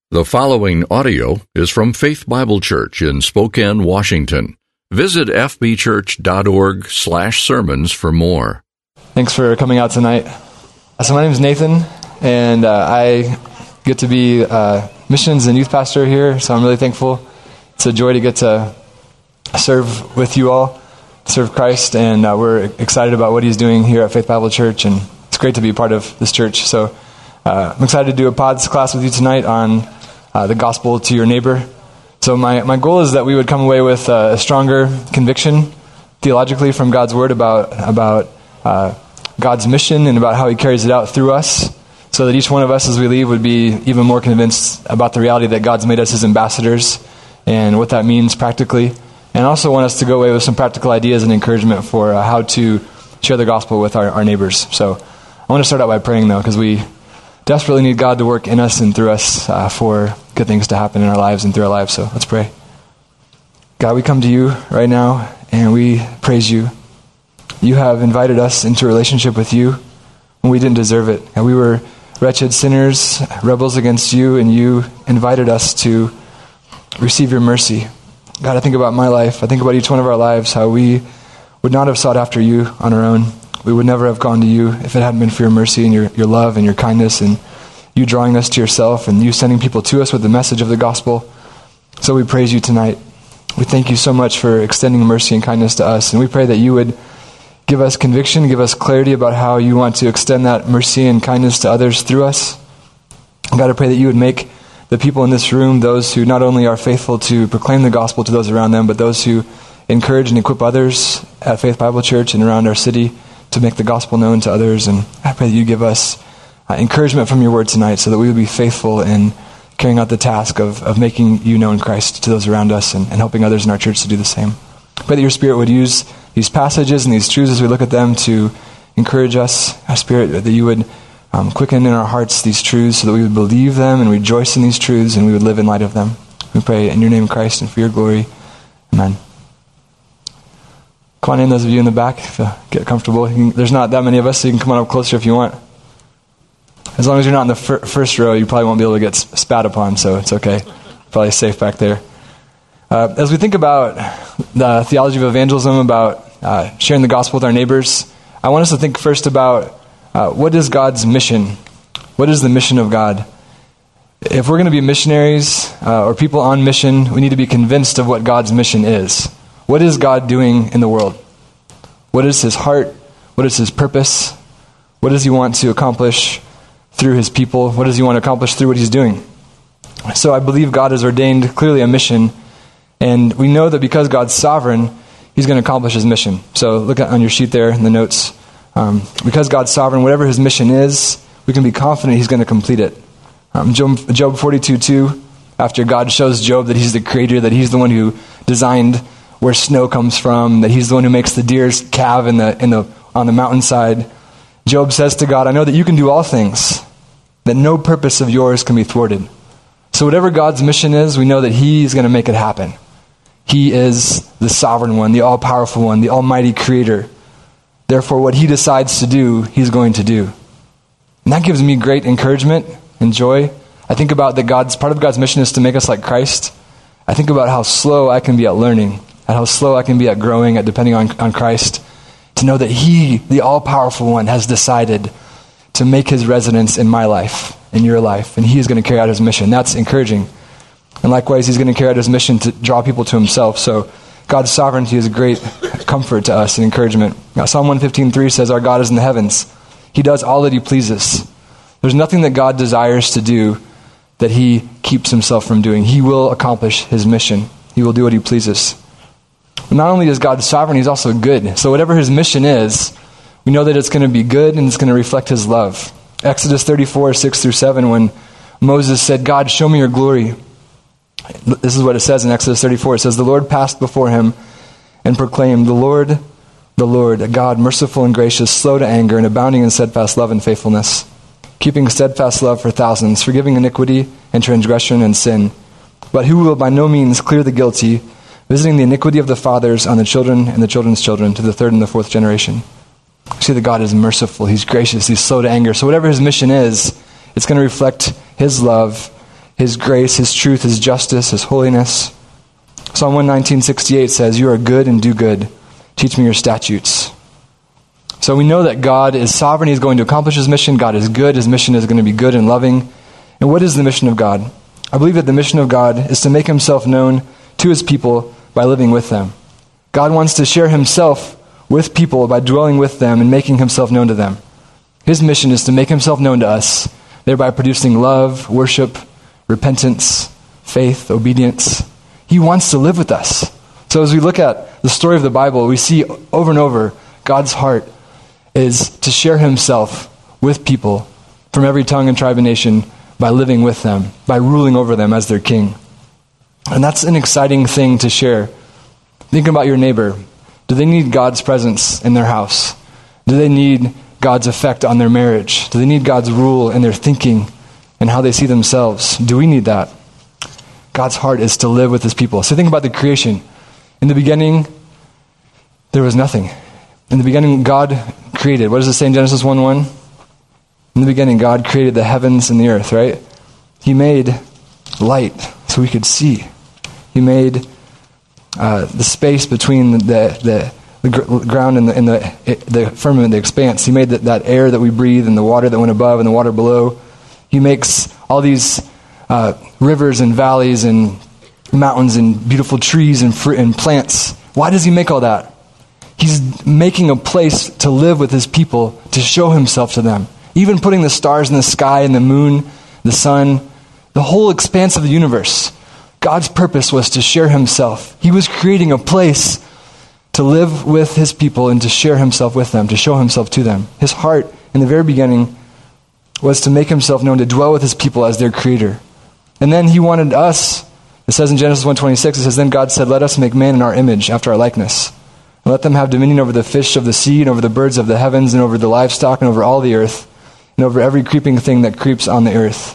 The following audio is from Faith Bible Church in Spokane, Washington. Visit fbchurch.org/sermons for more. Thanks for coming out tonight. So my name is Nathan, and I get to be missions and youth pastor here, so I'm really thankful. It's a joy to get to serve with you all, serve Christ, and we're excited about what he's doing here at Faith Bible Church, and it's great to be a part of this church. So I'm excited to do a pods class with you tonight on the gospel to your neighbor. So my goal is that we would come away with a stronger conviction theologically from God's word about God's mission and about how he carries it out through us, so that each one of us as we leave would be even more convinced about the reality that God's made us his ambassadors and what that means practically, and also want us to go away with some practical ideas and encouragement for how to share the gospel with our neighbors. So I want to start out by praying, though, because we desperately need God to work in us and through us for good things to happen in our lives and through our lives. So let's pray. God, we come to you right now and we praise you. You have invited us into a relationship with you when we didn't deserve it. And we were wretched sinners, rebels against you, and you invited us to receive your mercy. God, I think about my life. I think about each one of our lives, how we would not have sought after you on our own. We would never have gone to you if it hadn't been for your mercy and your love and your kindness and you drawing us to yourself and you sending people to us with the message of the gospel. So we praise you tonight. We thank you so much for extending mercy and kindness to us. And we pray that you would give us conviction, give us clarity about how you want to extend that mercy and kindness to others through us. God, I pray that you would make the people in this room those who not only are faithful to proclaim the gospel to those around them, but those who encourage and equip others at Faith Bible Church and around our city to make the gospel known to others. And I pray that you give us encouragement from your word tonight so that we would be faithful in carrying out the task of making you known, Christ, to those around us and helping others in our church to do the same. I pray that your Spirit would use these passages and these truths as we look at them to encourage us. Our Spirit, that you would quicken in our hearts these truths so that we would believe them and rejoice in these truths and we would live in light of them. We pray in your name, Christ, and for your glory. Amen. Come on in, those of you in the back, get comfortable. There's not that many of us, so you can come on up closer if you want. As long as you're not in the first row, you probably won't be able to get spat upon, so it's okay. Probably safe back there. As we think about the theology of evangelism, about sharing the gospel with our neighbors, I want us to think first about what is God's mission? What is the mission of God? If we're going to be missionaries or people on mission, we need to be convinced of what God's mission is. What is God doing in the world? What is his heart? What is his purpose? What does he want to accomplish through his people? What does he want to accomplish through what he's doing? So I believe God has ordained clearly a mission, and we know that because God's sovereign, he's going to accomplish his mission. So look on your sheet there in the notes. Because God's sovereign, whatever his mission is, we can be confident he's going to complete it. Job 42:2, after God shows Job that he's the creator, that he's the one who designed where snow comes from, that he's the one who makes the deers calve on the mountainside, Job says to God, I know that you can do all things, that no purpose of yours can be thwarted. So whatever God's mission is, we know that he's going to make it happen. He is the sovereign one, the all-powerful one, the almighty creator. Therefore, what he decides to do, he's going to do. And that gives me great encouragement and joy. I think about that part of God's mission is to make us like Christ. I think about how slow I can be at learning, and how slow I can be at growing, at depending on Christ, to know that he, the all-powerful one, has decided to make his residence in my life, in your life, and he is going to carry out his mission. That's encouraging. And likewise, he's going to carry out his mission to draw people to himself. So God's sovereignty is a great comfort to us and encouragement. Now, Psalm 115:3 says, our God is in the heavens. He does all that he pleases. There's nothing that God desires to do that he keeps himself from doing. He will accomplish his mission. He will do what he pleases. But not only is God sovereign, he's also good. So whatever his mission is, we know that it's going to be good and it's going to reflect his love. Exodus 34:6-7, when Moses said, God, show me your glory. This is what it says in Exodus 34. It says, the Lord passed before him and proclaimed, the Lord, a God merciful and gracious, slow to anger and abounding in steadfast love and faithfulness, keeping steadfast love for thousands, forgiving iniquity and transgression and sin, but who will by no means clear the guilty, visiting the iniquity of the fathers on the children and the children's children to the third and the fourth generation. See that God is merciful, he's gracious, he's slow to anger. So whatever his mission is, it's going to reflect his love, His grace, His truth, His justice, His holiness. Psalm 119:68 says, "You are good and do good. Teach me your statutes." So we know that God is sovereign. He's going to accomplish His mission. God is good. His mission is going to be good and loving. And what is the mission of God? I believe that the mission of God is to make Himself known to His people by living with them. God wants to share Himself with people by dwelling with them and making Himself known to them. His mission is to make Himself known to us, thereby producing love, worship, repentance, faith, obedience. He wants to live with us. So as we look at the story of the Bible, we see over and over God's heart is to share Himself with people from every tongue and tribe and nation by living with them, by ruling over them as their king. And that's an exciting thing to share. Think about your neighbor. Do they need God's presence in their house? Do they need God's effect on their marriage? Do they need God's rule in their thinking and how they see themselves? Do we need that? God's heart is to live with His people. So think about the creation. In the beginning, there was nothing. In the beginning, God created. What does it say in Genesis 1:1? In the beginning, God created the heavens and the earth, right? He made light so we could see. He made the space between the ground and the firmament, the expanse. He made that air that we breathe and the water that went above and the water below. He makes all these rivers and valleys and mountains and beautiful trees and fruit and plants. Why does He make all that? He's making a place to live with His people, to show Himself to them. Even putting the stars in the sky and the moon, the sun, the whole expanse of the universe. God's purpose was to share Himself. He was creating a place to live with His people and to share Himself with them, to show Himself to them. His heart in the very beginning was to make Himself known, to dwell with His people as their creator. And then He wanted us, it says in Genesis 1:26, it says, "Then God said, let us make man in our image, after our likeness. And let them have dominion over the fish of the sea, and over the birds of the heavens, and over the livestock, and over all the earth, and over every creeping thing that creeps on the earth."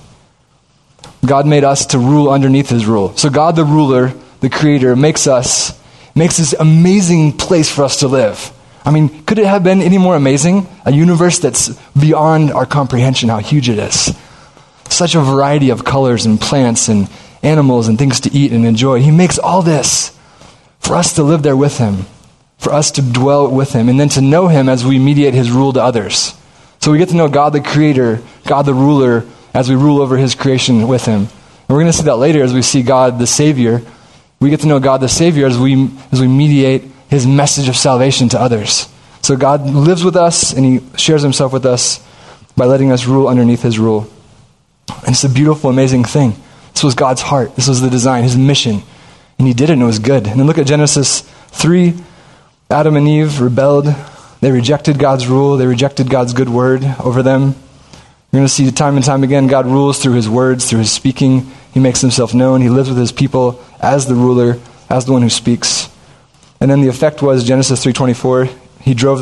God made us to rule underneath His rule. So God the ruler, the creator, makes this amazing place for us to live. I mean, could it have been any more amazing? A universe that's beyond our comprehension, how huge it is. Such a variety of colors and plants and animals and things to eat and enjoy. He makes all this for us to live there with Him, for us to dwell with Him, and then to know Him as we mediate His rule to others. So we get to know God the creator, God the ruler, as we rule over His creation with Him. And we're going to see that later as we see God the Savior. We get to know God the Savior as we mediate His message of salvation to others. So God lives with us and He shares Himself with us by letting us rule underneath His rule. And it's a beautiful, amazing thing. This was God's heart. This was the design, His mission. And He did it and it was good. And then look at Genesis 3. Adam and Eve rebelled. They rejected God's rule. They rejected God's good word over them. You're going to see time and time again, God rules through His words, through His speaking. He makes Himself known. He lives with His people as the ruler, as the one who speaks. And then the effect was, Genesis 3:24, He drove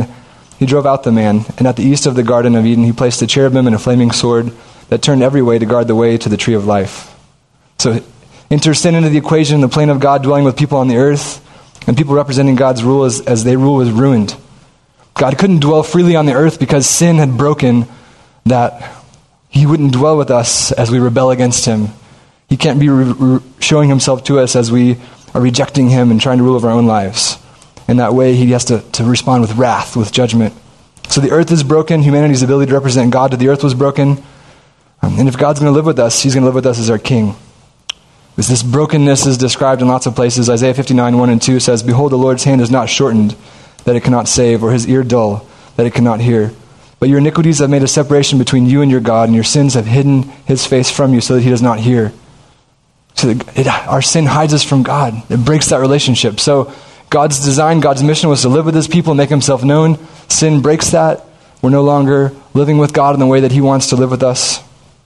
out the man, and at the east of the Garden of Eden, He placed a cherubim and a flaming sword that turned every way to guard the way to the tree of life. So enter sin into the equation, the plane of God dwelling with people on the earth, and people representing God's rule as they rule was ruined. God couldn't dwell freely on the earth because sin had broken that He wouldn't dwell with us as we rebel against Him. He can't be showing Himself to us as we are rejecting Him and trying to rule over our own lives. In that way, He has to respond with wrath, with judgment. So the earth is broken. Humanity's ability to represent God to the earth was broken. And if God's going to live with us, He's going to live with us as our King. This brokenness is described in lots of places. Isaiah 59:1-2 says, "Behold, the Lord's hand is not shortened, that it cannot save, or His ear dull, that it cannot hear. But your iniquities have made a separation between you and your God, and your sins have hidden His face from you so that He does not hear." So our sin hides us from God. It breaks that relationship. So God's design, God's mission was to live with His people, make Himself known. Sin breaks that. We're no longer living with God in the way that He wants to live with us.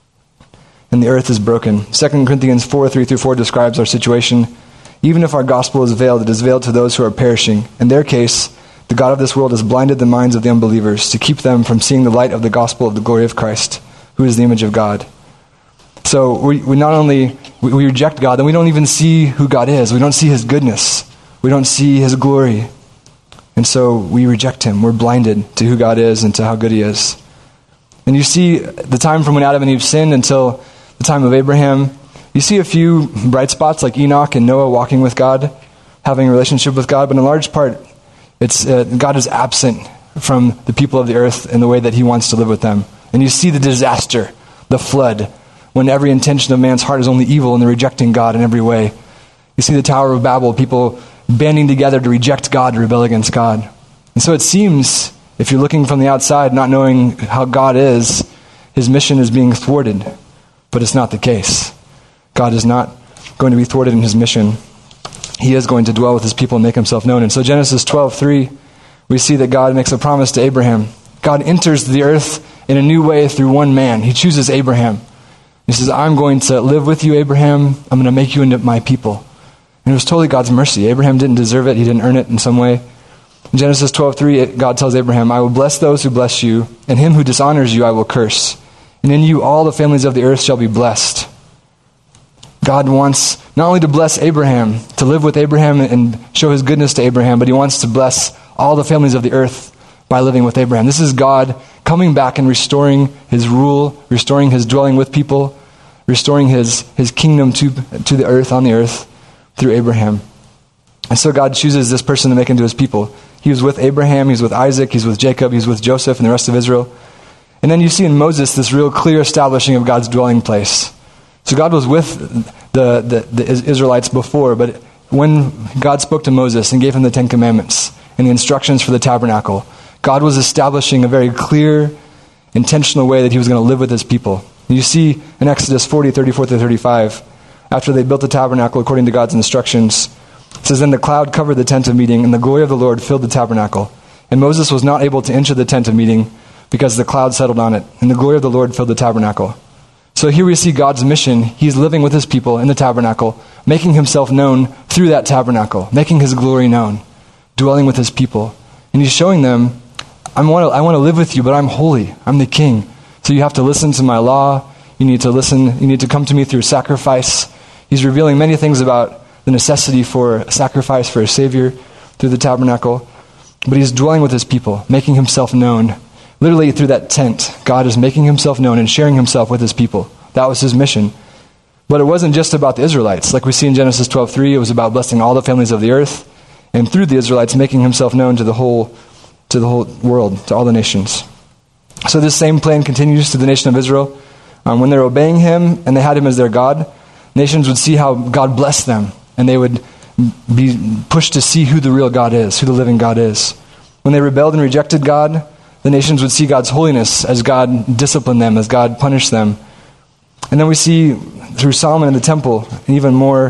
And the earth is broken. 2 Corinthians 4:3-4 describes our situation. "Even if our gospel is veiled, it is veiled to those who are perishing. In their case, the God of this world has blinded the minds of the unbelievers to keep them from seeing the light of the gospel of the glory of Christ, who is the image of God." So we not only we reject God, then we don't even see who God is. We don't see His goodness. We don't see His glory. And so we reject Him. We're blinded to who God is and to how good He is. And you see the time from when Adam and Eve sinned until the time of Abraham, you see a few bright spots like Enoch and Noah walking with God, having a relationship with God, but in large part, it's God is absent from the people of the earth in the way that he wants to live with them. And you see the disaster, the flood, when every intention of man's heart is only evil and they're rejecting God in every way. You see the Tower of Babel, people banding together to reject God, to rebel against God. And so it seems, if you're looking from the outside, not knowing how God is, his mission is being thwarted. But it's not the case. God is not going to be thwarted in his mission. He is going to dwell with his people and make himself known. And so Genesis 12:3, we see that God makes a promise to Abraham. God enters the earth in a new way through one man. He chooses Abraham. He says, I'm going to live with you, Abraham. I'm going to make you into my people. And it was totally God's mercy. Abraham didn't deserve it. He didn't earn it in some way. In Genesis 12:3, God tells Abraham, I will bless those who bless you, and him who dishonors you I will curse. And in you all the families of the earth shall be blessed. God wants not only to bless Abraham, to live with Abraham and show his goodness to Abraham, but he wants to bless all the families of the earth by living with Abraham. This is God coming back and restoring his rule, restoring his dwelling with people, restoring his kingdom to the earth, on the earth, through Abraham. And so God chooses this person to make into his people. He was with Abraham, he's with Isaac, he's with Jacob, he's with Joseph and the rest of Israel. And then you see in Moses this real clear establishing of God's dwelling place. So God was with the Israelites before, but when God spoke to Moses and gave him the Ten Commandments and the instructions for the tabernacle, God was establishing a very clear, intentional way that he was going to live with his people. You see in Exodus 40:34-35, after they built the tabernacle according to God's instructions, it says, Then the cloud covered the tent of meeting, and the glory of the Lord filled the tabernacle. And Moses was not able to enter the tent of meeting because the cloud settled on it, and the glory of the Lord filled the tabernacle. So here we see God's mission. He's living with his people in the tabernacle, making himself known through that tabernacle, making his glory known, dwelling with his people. And he's showing them, I want to live with you, but I'm holy. I'm the king. So you have to listen to my law. You need to listen. You need to come to me through sacrifice. He's revealing many things about the necessity for a sacrifice for a Savior through the tabernacle. But he's dwelling with his people, making himself known. Literally through that tent, God is making himself known and sharing himself with his people. That was his mission. But it wasn't just about the Israelites. Like we see in Genesis 12:3, it was about blessing all the families of the earth, and through the Israelites making himself known to the whole world, to all the nations. So this same plan continues to the nation of Israel. When they're obeying him and they had him as their God, nations would see how God blessed them, and they would be pushed to see who the real God is, who the living God is. When they rebelled and rejected God, the nations would see God's holiness as God disciplined them, as God punished them. And then we see through Solomon and the temple, and even more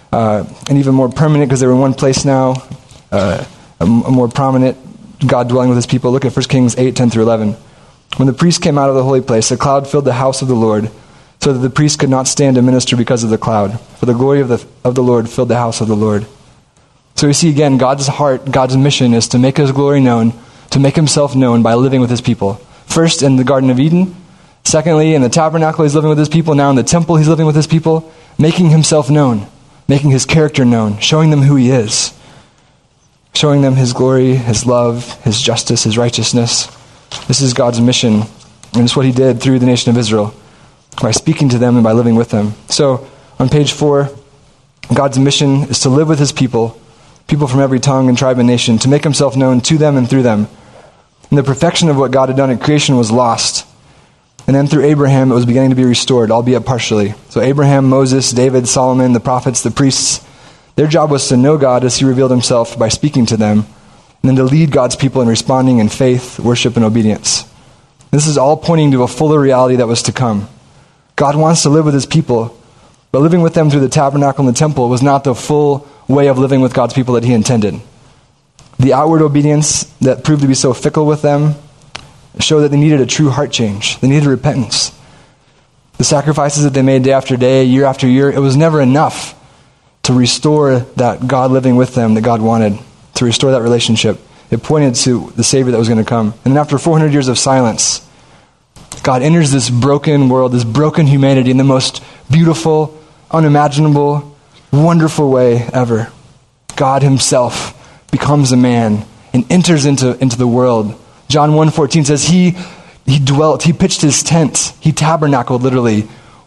permanent, because they were in one place now, a more prominent God dwelling with his people. Look at 1 Kings 8:10-11. When the priest came out of the holy place, a cloud filled the house of the Lord, so that the priest could not stand to minister because of the cloud. For the glory of the Lord filled the house of the Lord. So we see again, God's heart, God's mission is to make his glory known, to make himself known by living with his people. First in the Garden of Eden. Secondly, in the tabernacle he's living with his people. Now in the temple he's living with his people, making himself known, making his character known, showing them who he is, showing them his glory, his love, his justice, his righteousness. This is God's mission, and it's what he did through the nation of Israel, by speaking to them and by living with them. So on page 4, God's mission is to live with his people from every tongue and tribe and nation, to make himself known to them and through them. And the perfection of what God had done at creation was lost. And then through Abraham, it was beginning to be restored, albeit partially. So Abraham, Moses, David, Solomon, the prophets, the priests, their job was to know God as he revealed himself by speaking to them, and then to lead God's people in responding in faith, worship, and obedience. This is all pointing to a fuller reality that was to come. God wants to live with his people, but living with them through the tabernacle and the temple was not the full way of living with God's people that he intended. The outward obedience that proved to be so fickle with them showed that they needed a true heart change. They needed repentance. The sacrifices that they made day after day, year after year, it was never enough to restore that God living with them that God wanted, to restore that relationship. It pointed to the Savior that was going to come. And then after 400 years of silence, God enters this broken world, this broken humanity in the most beautiful, unimaginable, wonderful way ever. God himself becomes a man and enters into the world. John 1:14 says he dwelt, he pitched his tent, he tabernacled literally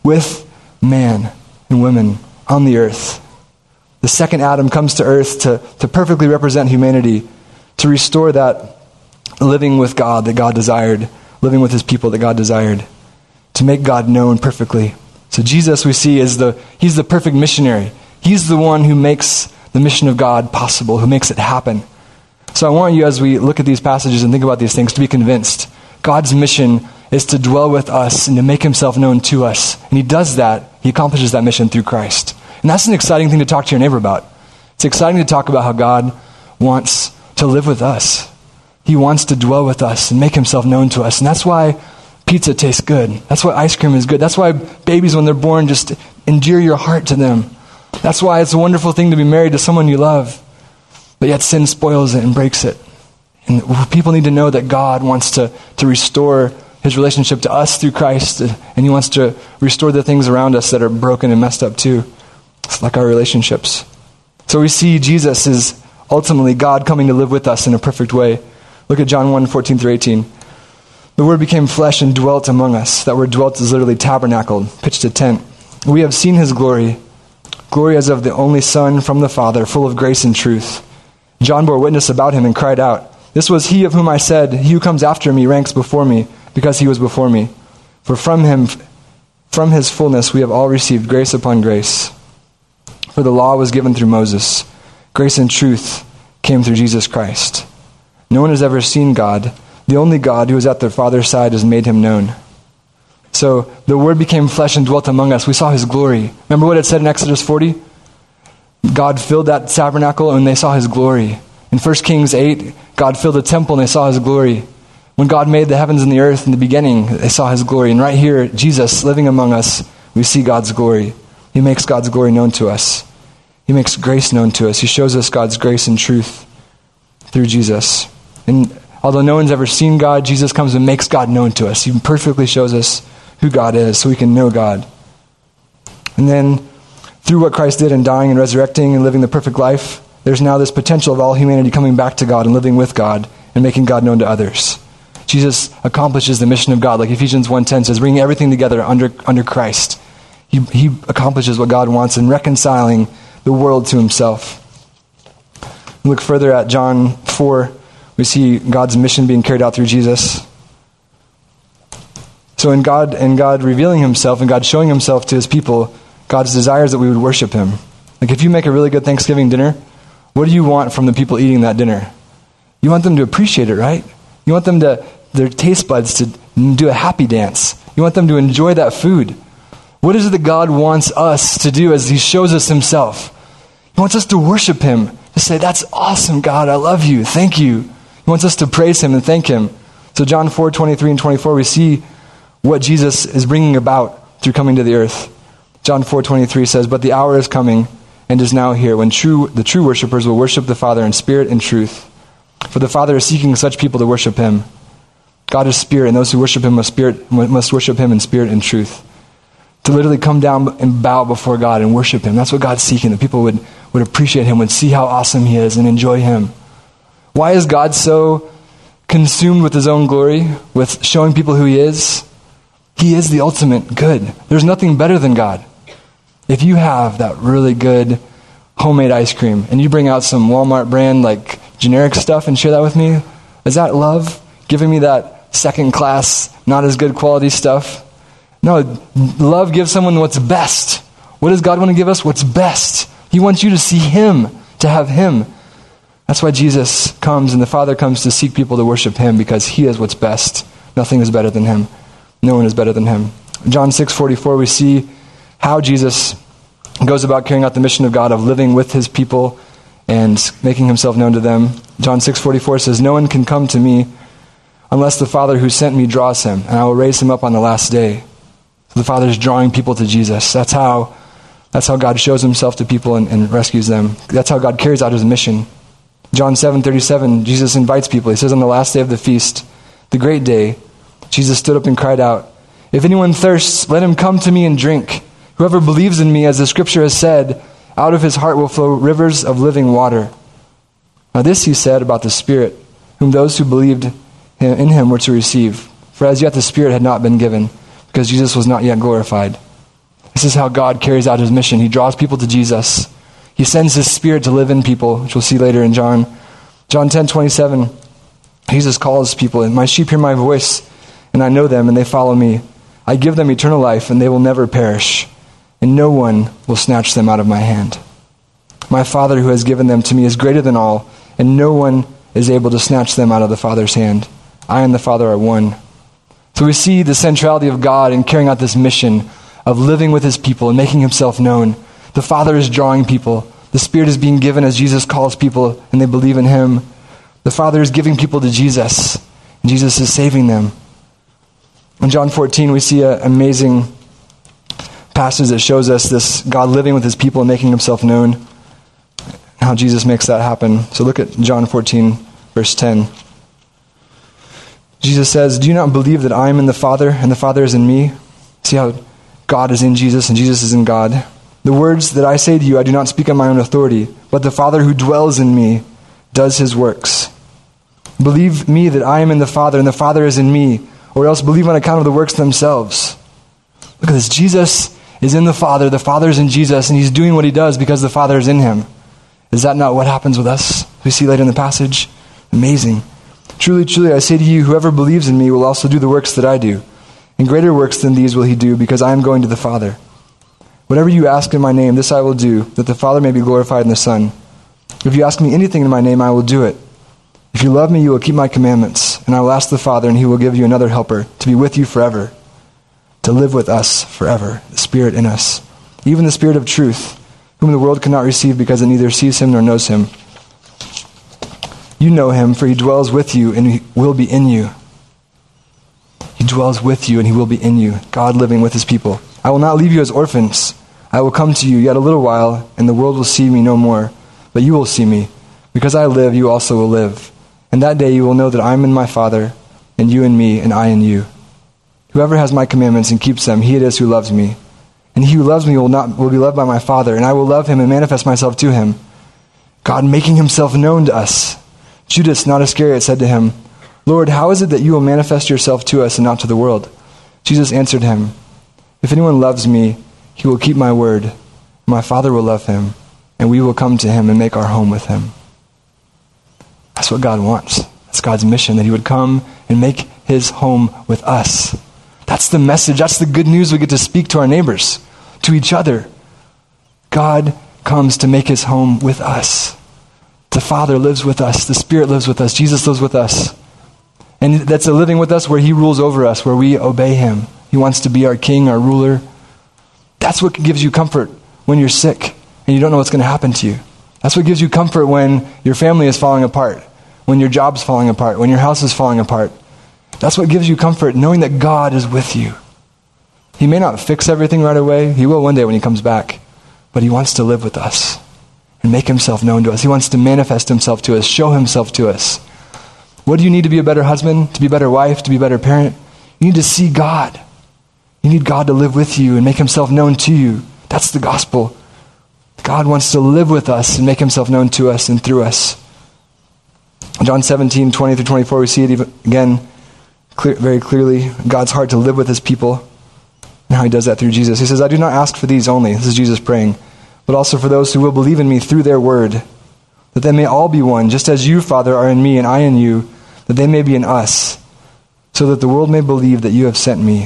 with man and women on the earth. The second Adam comes to earth to perfectly represent humanity, to restore that living with God that God desired, living with his people that God desired, to make God known perfectly. So Jesus, we see, he's the perfect missionary. He's the one who makes the mission of God possible, who makes it happen. So I want you, as we look at these passages and think about these things, to be convinced. God's mission is to dwell with us and to make himself known to us. And he does that. He accomplishes that mission through Christ. And that's an exciting thing to talk to your neighbor about. It's exciting to talk about how God wants to live with us. He wants to dwell with us and make himself known to us. And that's why pizza tastes good. That's why ice cream is good. That's why babies, when they're born, just endear your heart to them. That's why it's a wonderful thing to be married to someone you love. But yet sin spoils it and breaks it. And people need to know that God wants to restore his relationship to us through Christ. And he wants to restore the things around us that are broken and messed up too. It's like our relationships. So we see Jesus is ultimately God coming to live with us in a perfect way. Look at John 1:14-18. The Word became flesh and dwelt among us. That word dwelt is literally tabernacled, pitched a tent. We have seen his glory, glory as of the only Son from the Father, full of grace and truth. John bore witness about him and cried out, "This was he of whom I said, he who comes after me ranks before me, because he was before me. For from him, from his fullness, we have all received grace upon grace. For the law was given through Moses. Grace and truth came through Jesus Christ. No one has ever seen God. The only God who is at the Father's side has made him known." So the Word became flesh and dwelt among us. We saw his glory. Remember what it said in Exodus 40? God filled that tabernacle and they saw his glory. In 1 Kings 8, God filled the temple and they saw his glory. When God made the heavens and the earth in the beginning, they saw his glory. And right here, Jesus living among us, we see God's glory. He makes God's glory known to us. He makes grace known to us. He shows us God's grace and truth through Jesus. And although no one's ever seen God, Jesus comes and makes God known to us. He perfectly shows us who God is so we can know God. And then through what Christ did in dying and resurrecting and living the perfect life, there's now this potential of all humanity coming back to God and living with God and making God known to others. Jesus accomplishes the mission of God, like Ephesians 1:10 says, bringing everything together under Christ. He accomplishes what God wants in reconciling the world to himself. Look further at John 4. We see God's mission being carried out through Jesus. So in God revealing himself and God showing himself to his people, God's desire is that we would worship him. Like if you make a really good Thanksgiving dinner, what do you want from the people eating that dinner? You want them to appreciate it, right? You want them their taste buds to do a happy dance. You want them to enjoy that food. What is it that God wants us to do as he shows us himself? He wants us to worship him, to say, "That's awesome, God, I love you, thank you." He wants us to praise him and thank him. So John 4:23 and 24, we see what Jesus is bringing about through coming to the earth. John 4:23 says, "But the hour is coming and is now here when the true worshipers will worship the Father in spirit and truth. For the Father is seeking such people to worship him. God is spirit, and those who worship him must worship him in spirit and truth." To literally come down and bow before God and worship him. That's what God's seeking, that people would appreciate him, would see how awesome he is and enjoy him. Why is God so consumed with his own glory, with showing people who he is? He is the ultimate good. There's nothing better than God. If you have that really good homemade ice cream and you bring out some Walmart brand like generic stuff and share that with me, is that love? Giving me that second class, not as good quality stuff? No, love gives someone what's best. What does God want to give us? What's best. He wants you to see him, to have him. That's why Jesus comes and the Father comes to seek people to worship him, because he is what's best. Nothing is better than him. No one is better than him. In John 6:44, we see how Jesus goes about carrying out the mission of God of living with his people and making himself known to them. John 6:44 says, "No one can come to me unless the Father who sent me draws him, and I will raise him up on the last day." So the Father is drawing people to Jesus. That's how God shows himself to people and rescues them. That's how God carries out his mission. John 7:37, Jesus invites people. He says, on the last day of the feast, the great day, Jesus stood up and cried out, "If anyone thirsts, let him come to me and drink. Whoever believes in me, as the scripture has said, out of his heart will flow rivers of living water." Now this he said about the Spirit, whom those who believed in him were to receive. For as yet the Spirit had not been given, because Jesus was not yet glorified. This is how God carries out his mission. He draws people to Jesus. He sends his Spirit to live in people, which we'll see later in John. John 10:27, Jesus calls people, "My sheep hear my voice, and I know them, and they follow me. I give them eternal life, and they will never perish, and no one will snatch them out of my hand. My Father who has given them to me is greater than all, and no one is able to snatch them out of the Father's hand. I and the Father are one." So we see the centrality of God in carrying out this mission of living with his people and making himself known. The Father is drawing people. The Spirit is being given as Jesus calls people and they believe in him. The Father is giving people to Jesus, and Jesus is saving them. In John 14, we see an amazing passage that shows us this God living with his people and making himself known, how Jesus makes that happen. So look at John 14, verse 10. Jesus says, "Do you not believe that I am in the Father and the Father is in me?" See how God is in Jesus and Jesus is in God. "The words that I say to you, I do not speak on my own authority, but the Father who dwells in me does his works. Believe me that I am in the Father and the Father is in me, or else believe on account of the works themselves." Look at this. Jesus is in the Father is in Jesus, and he's doing what he does because the Father is in him. Is that not what happens with us? We see later in the passage. Amazing. "Truly, truly, I say to you, whoever believes in me will also do the works that I do. And greater works than these will he do, because I am going to the Father. Whatever you ask in my name, this I will do, that the Father may be glorified in the Son. If you ask me anything in my name, I will do it. If you love me, you will keep my commandments, and I will ask the Father, and he will give you another helper to be with you forever, to live with us forever, the Spirit in us, even the Spirit of truth, whom the world cannot receive because it neither sees him nor knows him. You know him, for he dwells with you and he will be in you." He dwells with you and he will be in you. God living with his people. "I will not leave you as orphans. I will come to you yet a little while, and the world will see me no more. But you will see me. Because I live, you also will live. And that day you will know that I am in my Father, and you in me, and I in you. Whoever has my commandments and keeps them, he it is who loves me. And he who loves me will be loved by my Father, and I will love him and manifest myself to him." God making himself known to us. Judas, not Iscariot, said to him, "Lord, how is it that you will manifest yourself to us and not to the world?" Jesus answered him, "If anyone loves me, he will keep my word. My Father will love him, and we will come to him and make our home with him." That's what God wants. That's God's mission, that he would come and make his home with us. That's the message. That's the good news we get to speak to our neighbors, to each other. God comes to make his home with us. The Father lives with us. The Spirit lives with us. Jesus lives with us. And that's a living with us where he rules over us, where we obey him. He wants to be our king, our ruler. That's what gives you comfort when you're sick and you don't know what's going to happen to you. That's what gives you comfort when your family is falling apart, when your job's falling apart, when your house is falling apart. That's what gives you comfort, knowing that God is with you. He may not fix everything right away. He will one day when he comes back. But he wants to live with us and make himself known to us. He wants to manifest himself to us, show himself to us. What do you need to be a better husband, to be a better wife, to be a better parent? You need to see God. You need God to live with you and make himself known to you. That's the gospel. God wants to live with us and make himself known to us and through us. John 17, 20 through 24, we see it again very clearly. God's heart to live with his people and how he does that through Jesus. He says, "I do not ask for these only," this is Jesus praying, "but also for those who will believe in me through their word, that they may all be one, just as you, Father, are in me and I in you, that they may be in us, so that the world may believe that you have sent me."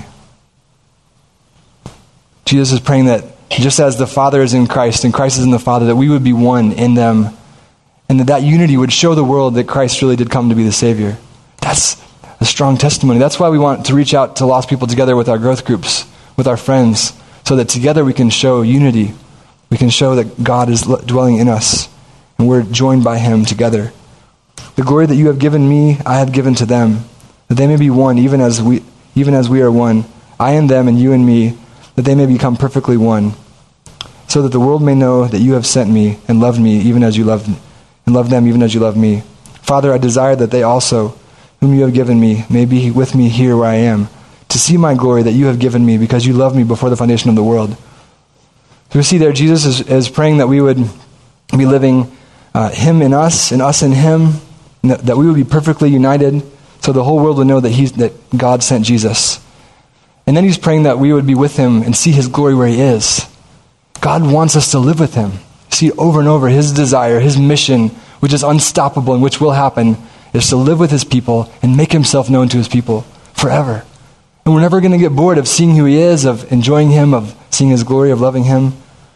Jesus is praying that just as the Father is in Christ and Christ is in the Father, that we would be one in them, and that unity would show the world that Christ really did come to be the Savior. That's a strong testimony. That's why we want to reach out to lost people together with our growth groups, with our friends, so that together we can show unity. We can show that God is dwelling in us, and we're joined by him together. "The glory that you have given me, I have given to them, that they may be one, even as we are one, I and them and you and me, that they may become perfectly one, so that the world may know that you have sent me and loved me even as you loved and loved them even as you loved me. Father, I desire that they also, whom you have given me, may be with me here where I am, to see my glory that you have given me, because you loved me before the foundation of the world." So we see there Jesus is praying that we would be living him in us and us in him, and that we would be perfectly united, so the whole world would know that God sent Jesus. And then he's praying that we would be with him and see his glory where he is. God wants us to live with him. See over and over his desire, his mission, which is unstoppable and which will happen, is to live with his people and make himself known to his people forever. And we're never going to get bored of seeing who he is, of enjoying him, of seeing his glory, of loving him.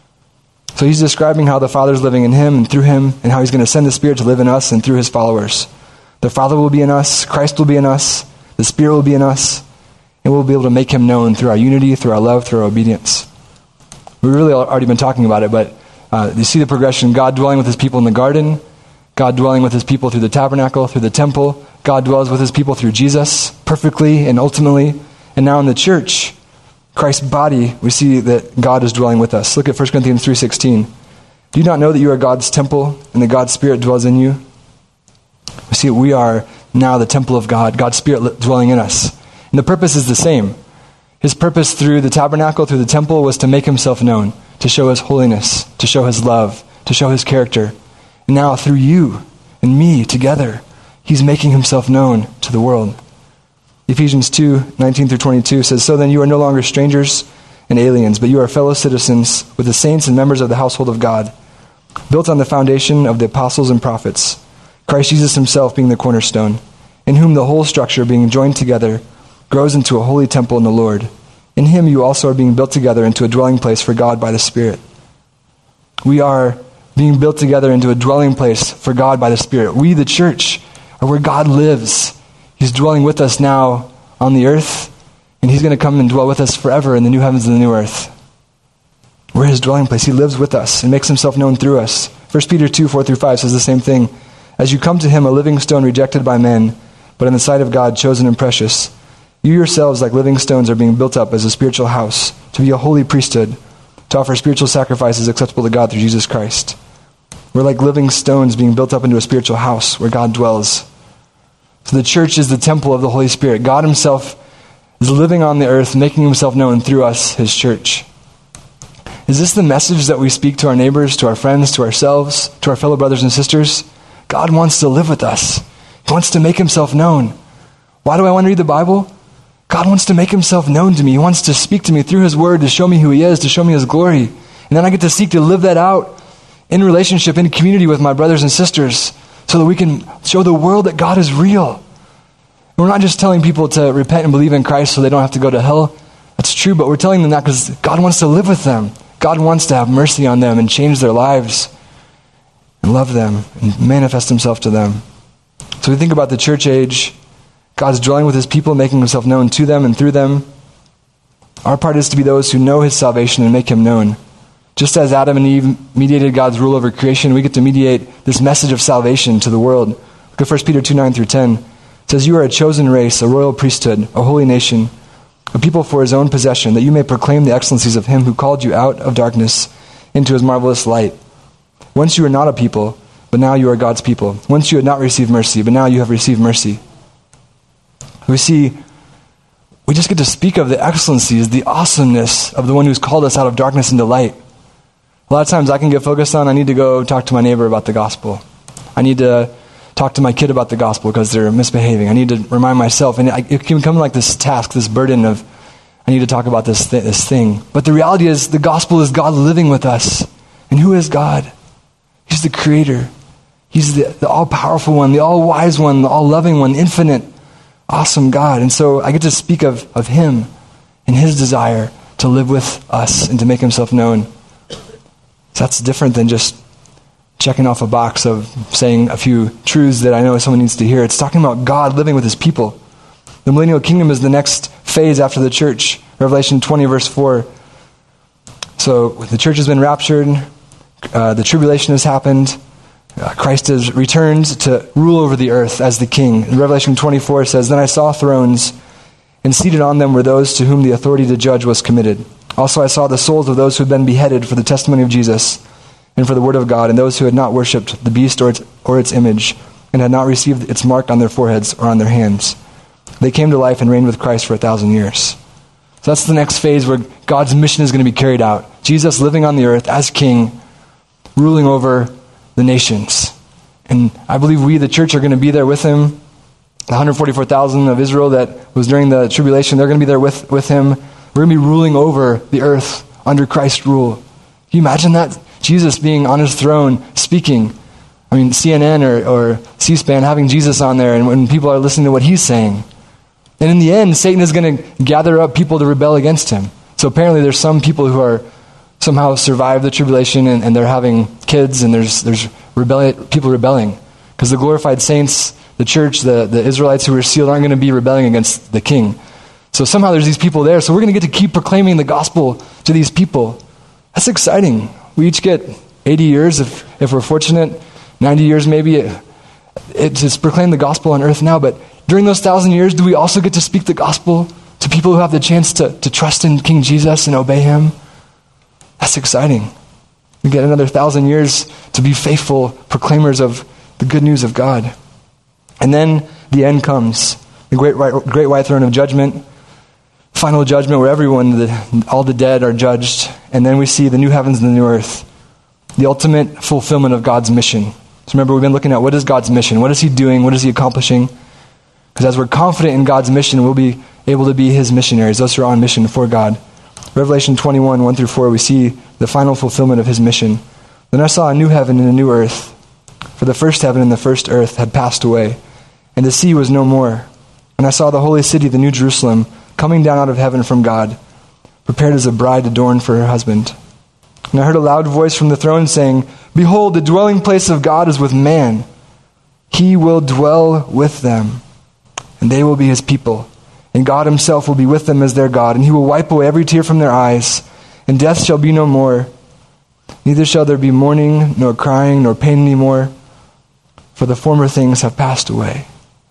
So he's describing how the Father's living in him and through him, and how he's going to send the Spirit to live in us and through his followers. The Father will be in us, Christ will be in us, the Spirit will be in us, and we'll be able to make him known through our unity, through our love, through our obedience. We've really already been talking about it, but you see the progression. God dwelling with his people in the garden, God dwelling with his people through the tabernacle, through the temple. God dwells with his people through Jesus, perfectly and ultimately. And now in the church, Christ's body, we see that God is dwelling with us. Look at 1 Corinthians 3:16. Do you not know that you are God's temple and that God's Spirit dwells in you? We see we are now the temple of God, God's Spirit dwelling in us. And the purpose is the same. His purpose through the tabernacle, through the temple, was to make himself known, to show his holiness, to show his love, to show his character. And now through you and me together, he's making himself known to the world. Ephesians 2:19-22 says, So then you are no longer strangers and aliens, but you are fellow citizens with the saints and members of the household of God, built on the foundation of the apostles and prophets, Christ Jesus himself being the cornerstone, in whom the whole structure being joined together grows into a holy temple in the Lord. In him you also are being built together into a dwelling place for God by the Spirit. We are being built together into a dwelling place for God by the Spirit. We, the church, are where God lives. He's dwelling with us now on the earth, and he's going to come and dwell with us forever in the new heavens and the new earth. We're his dwelling place. He lives with us and makes himself known through us. 1 Peter 2:4-5 says the same thing. As you come to him, a living stone rejected by men, but in the sight of God, chosen and precious, you yourselves, like living stones, are being built up as a spiritual house, to be a holy priesthood, to offer spiritual sacrifices acceptable to God through Jesus Christ. We're like living stones being built up into a spiritual house where God dwells. So the church is the temple of the Holy Spirit. God himself is living on the earth, making himself known through us, his church. Is this the message that we speak to our neighbors, to our friends, to ourselves, to our fellow brothers and sisters? God wants to live with us. He wants to make himself known. Why do I want to read the Bible? God wants to make himself known to me. He wants to speak to me through his word, to show me who he is, to show me his glory. And then I get to seek to live that out in relationship, in community with my brothers and sisters, so that we can show the world that God is real. And we're not just telling people to repent and believe in Christ so they don't have to go to hell. That's true, but we're telling them that because God wants to live with them. God wants to have mercy on them and change their lives and love them and manifest himself to them. So we think about the church age. God's dwelling with his people, making himself known to them and through them. Our part is to be those who know his salvation and make him known. Just as Adam and Eve mediated God's rule over creation, we get to mediate this message of salvation to the world. Look at 1 Peter 2:9-10. It says, You are a chosen race, a royal priesthood, a holy nation, a people for his own possession, that you may proclaim the excellencies of him who called you out of darkness into his marvelous light. Once you were not a people, but now you are God's people. Once you had not received mercy, but now you have received mercy. We see, we just get to speak of the excellencies, the awesomeness of the one who's called us out of darkness into light. A lot of times I can get focused on, I need to go talk to my neighbor about the gospel. I need to talk to my kid about the gospel because they're misbehaving. I need to remind myself, and it can become like this task, this burden of, I need to talk about this thing. But the reality is, the gospel is God living with us. And who is God? He's the creator. He's the all-powerful one, the all-wise one, the all-loving one, infinite, awesome God. And so I get to speak of him and his desire to live with us and to make himself known. So that's different than just checking off a box of saying a few truths that I know someone needs to hear. It's talking about God living with his people. The millennial kingdom is the next phase after the church. Revelation 20:4. So the church has been raptured. The tribulation has happened. Christ has returned to rule over the earth as the king. In Revelation 24 says, Then I saw thrones, and seated on them were those to whom the authority to judge was committed. Also I saw the souls of those who had been beheaded for the testimony of Jesus and for the word of God, and those who had not worshipped the beast or its image, and had not received its mark on their foreheads or on their hands. They came to life and reigned with Christ for 1,000 years. So that's the next phase where God's mission is going to be carried out. Jesus living on the earth as king, ruling over the nations. And I believe we, the church, are going to be there with him The 144,000 of Israel that was during the tribulation, they're going to be there with him. We're going to be ruling over the earth under Christ's rule. Can you imagine that? Jesus being on his throne, speaking. I mean, CNN or C-SPAN having Jesus on there, and when people are listening to what he's saying. And in the end, Satan is going to gather up people to rebel against him. So apparently there's some people who are somehow survived the tribulation and they're having kids, and there's people rebelling. Because the glorified saints, the church, the Israelites who were sealed aren't going to be rebelling against the king. So somehow there's these people there. So we're going to get to keep proclaiming the gospel to these people. That's exciting. We each get 80 years if we're fortunate, 90 years maybe. It's just proclaim the gospel on earth now. But during those 1,000 years, do we also get to speak the gospel to people who have the chance to trust in King Jesus and obey him? That's exciting. We get another 1,000 years to be faithful proclaimers of the good news of God. And then the end comes. The great white throne of judgment. Final judgment where all the dead are judged. And then we see the new heavens and the new earth. The ultimate fulfillment of God's mission. So remember, we've been looking at what is God's mission? What is he doing? What is he accomplishing? Because as we're confident in God's mission, we'll be able to be his missionaries, those who are on mission for God. Revelation 21, 1 through 4, we see the final fulfillment of his mission. Then I saw a new heaven and a new earth. For the first heaven and the first earth had passed away, and the sea was no more. And I saw the holy city, the new Jerusalem, coming down out of heaven from God, prepared as a bride adorned for her husband. And I heard a loud voice from the throne saying, "Behold, the dwelling place of God is with man. He will dwell with them, and they will be his people. And God himself will be with them as their God, and he will wipe away every tear from their eyes, and death shall be no more. Neither shall there be mourning, nor crying, nor pain any more, for the former things have passed away."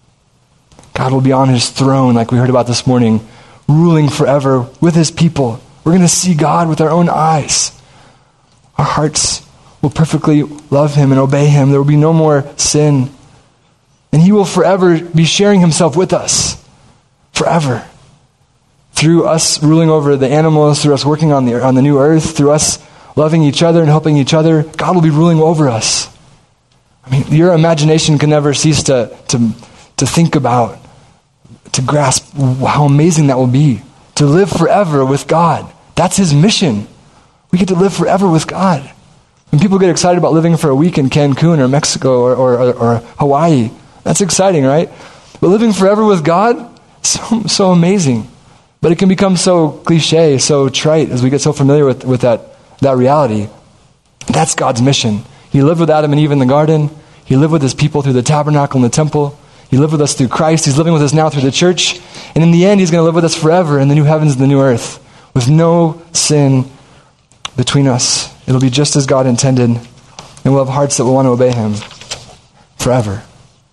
God will be on his throne, like we heard about this morning, ruling forever with his people. We're going to see God with our own eyes. Our hearts will perfectly love him and obey him. There will be no more sin. And he will forever be sharing himself with us. Forever. Through us ruling over the animals, through us working on the new earth, through us loving each other and helping each other, God will be ruling over us. I mean, your imagination can never cease to think about, to grasp how amazing that will be. To live forever with God. That's his mission. We get to live forever with God. When people get excited about living for a week in Cancun or Mexico or Hawaii, that's exciting, right? But living forever with God, so amazing. But it can become so cliche, so trite as we get so familiar with that reality. That's God's mission. He lived with Adam and Eve in the garden. He lived with his people through the tabernacle and the temple. He lived with us through Christ. He's living with us now through the church. And in the end, he's going to live with us forever in the new heavens and the new earth with no sin between us. It'll be just as God intended, and we'll have hearts that will want to obey him forever.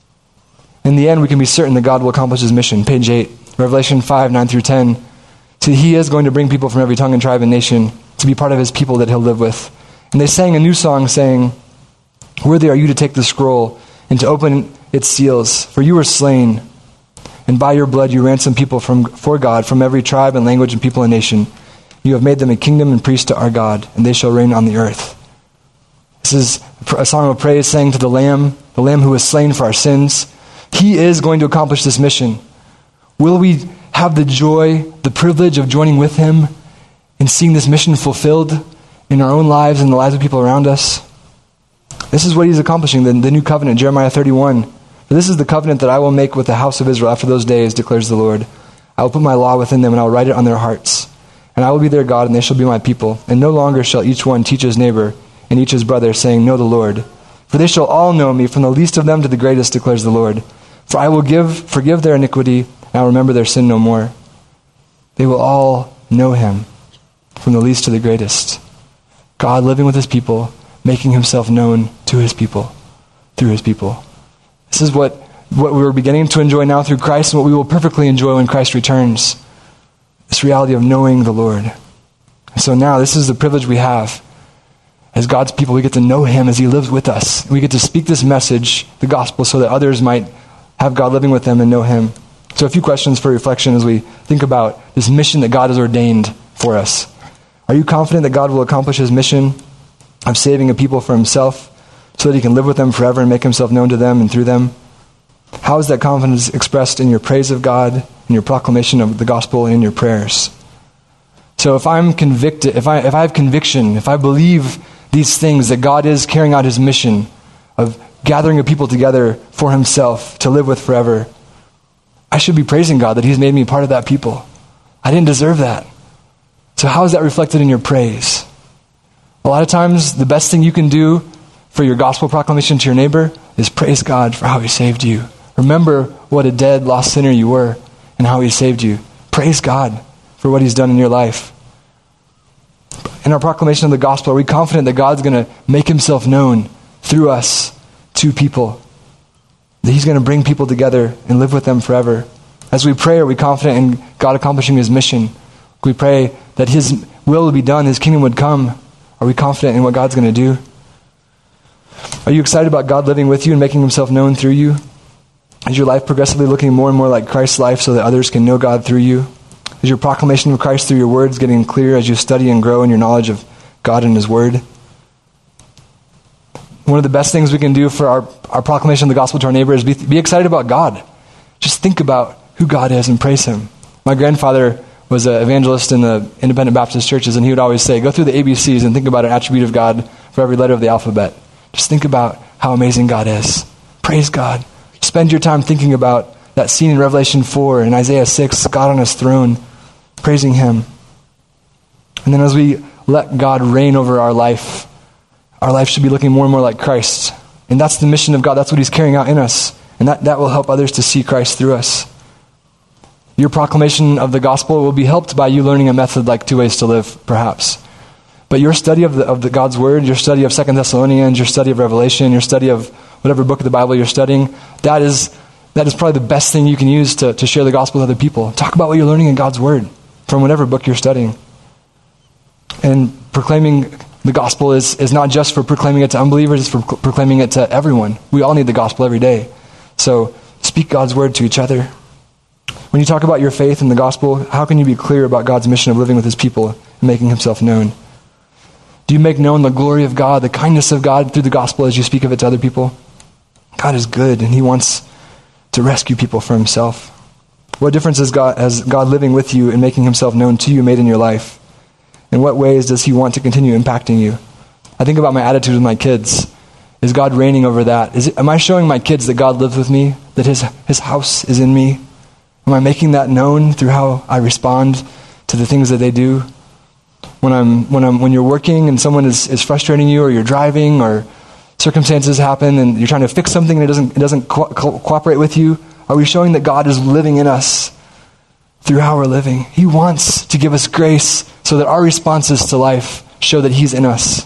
In the end, we can be certain that God will accomplish his mission. Page 8, Revelation 5, 9 through 10. See, he is going to bring people from every tongue and tribe and nation to be part of his people that he'll live with. And they sang a new song saying, "Worthy are you to take the scroll and to open its seals, for you were slain, and by your blood you ransomed people for God from every tribe and language and people and nation. You have made them a kingdom and priests to our God, and they shall reign on the earth." This is a song of praise sang to the Lamb who was slain for our sins. He is going to accomplish this mission. Will we have the joy, the privilege of joining with him in seeing this mission fulfilled in our own lives and the lives of people around us? This is what he's accomplishing, the new covenant, Jeremiah 31. "For this is the covenant that I will make with the house of Israel after those days, declares the Lord. I will put my law within them, and I will write it on their hearts. And I will be their God, and they shall be my people. And no longer shall each one teach his neighbor and each his brother, saying, 'Know the Lord.' For they shall all know me, from the least of them to the greatest, declares the Lord. For I will forgive their iniquity, and I will remember their sin no more. They will all know him, from the least to the greatest." God living with his people, making himself known to his people, through his people. This is what we're beginning to enjoy now through Christ, and what we will perfectly enjoy when Christ returns. This reality of knowing the Lord. And so now this is the privilege we have. As God's people, we get to know him as he lives with us. And we get to speak this message, the gospel, so that others might have God living with them and know him. So a few questions for reflection as we think about this mission that God has ordained for us. Are you confident that God will accomplish his mission of saving a people for himself so that he can live with them forever and make himself known to them and through them? How is that confidence expressed in your praise of God, in your proclamation of the gospel, and in your prayers? So if I'm convicted, if I have conviction, if I believe these things, that God is carrying out his mission of gathering a people together for himself to live with forever, I should be praising God that he's made me part of that people. I didn't deserve that. So how is that reflected in your praise? A lot of times, the best thing you can do for your gospel proclamation to your neighbor is praise God for how he saved you. Remember what a dead, lost sinner you were and how he saved you. Praise God for what he's done in your life. In our proclamation of the gospel, are we confident that God's going to make himself known through us to people? That he's going to bring people together and live with them forever? As we pray, are we confident in God accomplishing his mission? We pray that his will would be done, his kingdom would come. Are we confident in what God's going to do? Are you excited about God living with you and making himself known through you? Is your life progressively looking more and more like Christ's life so that others can know God through you? Is your proclamation of Christ through your words getting clear as you study and grow in your knowledge of God and his word? One of the best things we can do for our proclamation of the gospel to our neighbor is be excited about God. Just think about who God is and praise him. My grandfather was an evangelist in the independent Baptist churches, and he would always say, go through the ABCs and think about an attribute of God for every letter of the alphabet. Just think about how amazing God is. Praise God. Spend your time thinking about that scene in Revelation 4 and Isaiah 6, God on his throne, praising him. And then as we let God reign over our life should be looking more and more like Christ. And that's the mission of God. That's what he's carrying out in us. And that will help others to see Christ through us. Your proclamation of the gospel will be helped by you learning a method like 2 Ways to Live, perhaps. But your study of the God's word, your study of 2 Thessalonians, your study of Revelation, your study of whatever book of the Bible you're studying, that is probably the best thing you can use to share the gospel with other people. Talk about what you're learning in God's word from whatever book you're studying. And proclaiming the gospel is not just for proclaiming it to unbelievers, it's for proclaiming it to everyone. We all need the gospel every day. So speak God's word to each other. When you talk about your faith in the gospel, how can you be clear about God's mission of living with his people and making himself known? Do you make known the glory of God, the kindness of God through the gospel as you speak of it to other people? God is good, and he wants to rescue people for himself. What difference has God living with you and making himself known to you made in your life? In what ways does he want to continue impacting you? I think about my attitude with my kids. Is God reigning over that? Am I showing my kids that God lives with me, that his house is in me? Am I making that known through how I respond to the things that they do? When you're working and someone is frustrating you, or you're driving, or circumstances happen and you're trying to fix something and it doesn't cooperate with you, are we showing that God is living in us through how we're living? He wants to give us grace so that our responses to life show that he's in us.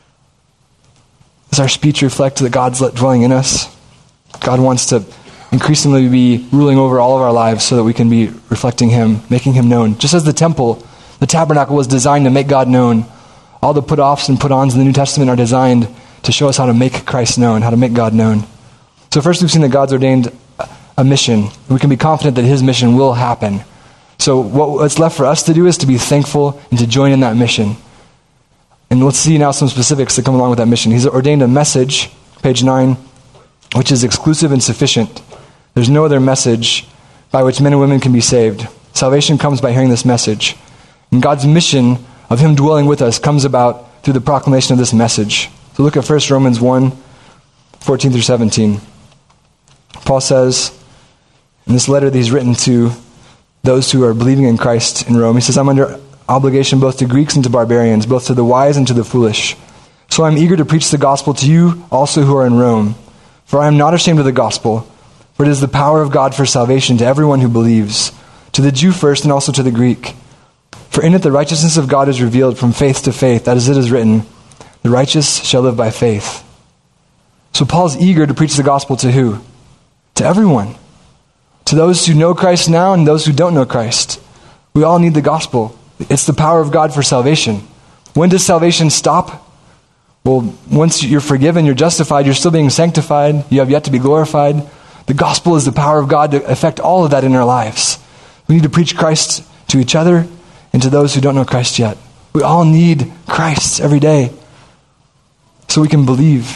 Does our speech reflect that God's dwelling in us? God wants to increasingly be ruling over all of our lives so that we can be reflecting him, making him known. Just as the tabernacle was designed to make God known, all the put-offs and put-ons in the New Testament are designed to show us how to make Christ known, how to make God known. So first we've seen that God's ordained a mission. We can be confident that his mission will happen. So what's left for us to do is to be thankful and to join in that mission. And let's see now some specifics that come along with that mission. He's ordained a message, page 9, which is exclusive and sufficient. There's no other message by which men and women can be saved. Salvation comes by hearing this message. And God's mission of him dwelling with us comes about through the proclamation of this message. So look at 1 Romans 1, 14 through 17. Paul says in this letter that he's written to those who are believing in Christ in Rome, he says, I'm under obligation both to Greeks and to barbarians, both to the wise and to the foolish. So I'm eager to preach the gospel to you also who are in Rome. For I am not ashamed of the gospel, for it is the power of God for salvation to everyone who believes, to the Jew first and also to the Greek. For in it the righteousness of God is revealed from faith to faith, that as it is written, the righteous shall live by faith. So Paul's eager to preach the gospel to who? To everyone. To those who know Christ now and those who don't know Christ. We all need the gospel. It's the power of God for salvation. When does salvation stop? Well, once you're forgiven, you're justified, you're still being sanctified, you have yet to be glorified. The gospel is the power of God to affect all of that in our lives. We need to preach Christ to each other and to those who don't know Christ yet. We all need Christ every day so we can believe,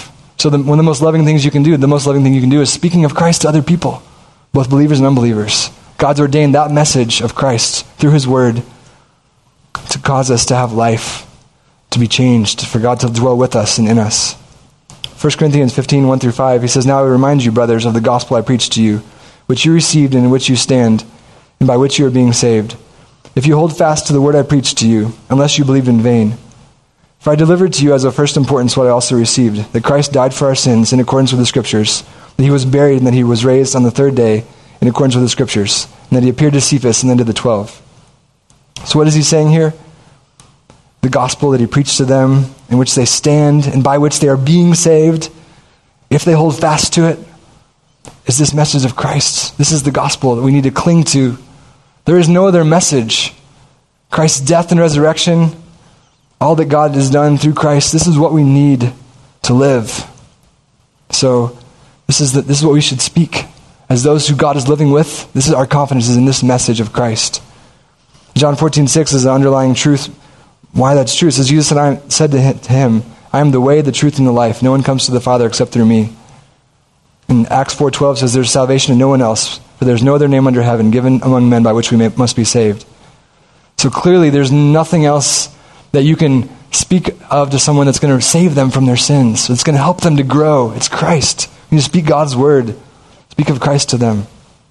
So one of the most loving things you can do, is speaking of Christ to other people, both believers and unbelievers. God's ordained that message of Christ through his word to cause us to have life, to be changed, for God to dwell with us and in us. 1 Corinthians 15, 1-5, he says, "Now I remind you, brothers, of the gospel I preached to you, which you received and in which you stand, and by which you are being saved. If you hold fast to the word I preached to you, unless you believed in vain. For I delivered to you as of first importance what I also received, that Christ died for our sins in accordance with the Scriptures, that he was buried and that he was raised on the third day in accordance with the Scriptures, and that he appeared to Cephas and then to the 12. So what is he saying here? The gospel that he preached to them, in which they stand and by which they are being saved, if they hold fast to it, is this message of Christ. This is the gospel that we need to cling to. There is no other message. Christ's death and resurrection, all that God has done through Christ, this is what we need to live. So this is what we should speak. As those who God is living with, this is our confidence is in this message of Christ. John 14:6 is the underlying truth. Why that's true. It says, Jesus said to him, I am the way, the truth, and the life. No one comes to the Father except through me. And Acts 4:12 says, there's salvation in no one else, for there's no other name under heaven given among men by which we must be saved. So clearly there's nothing else that you can speak of to someone that's going to save them from their sins. It's going to help them to grow. It's Christ. You just speak God's word. Speak of Christ to them.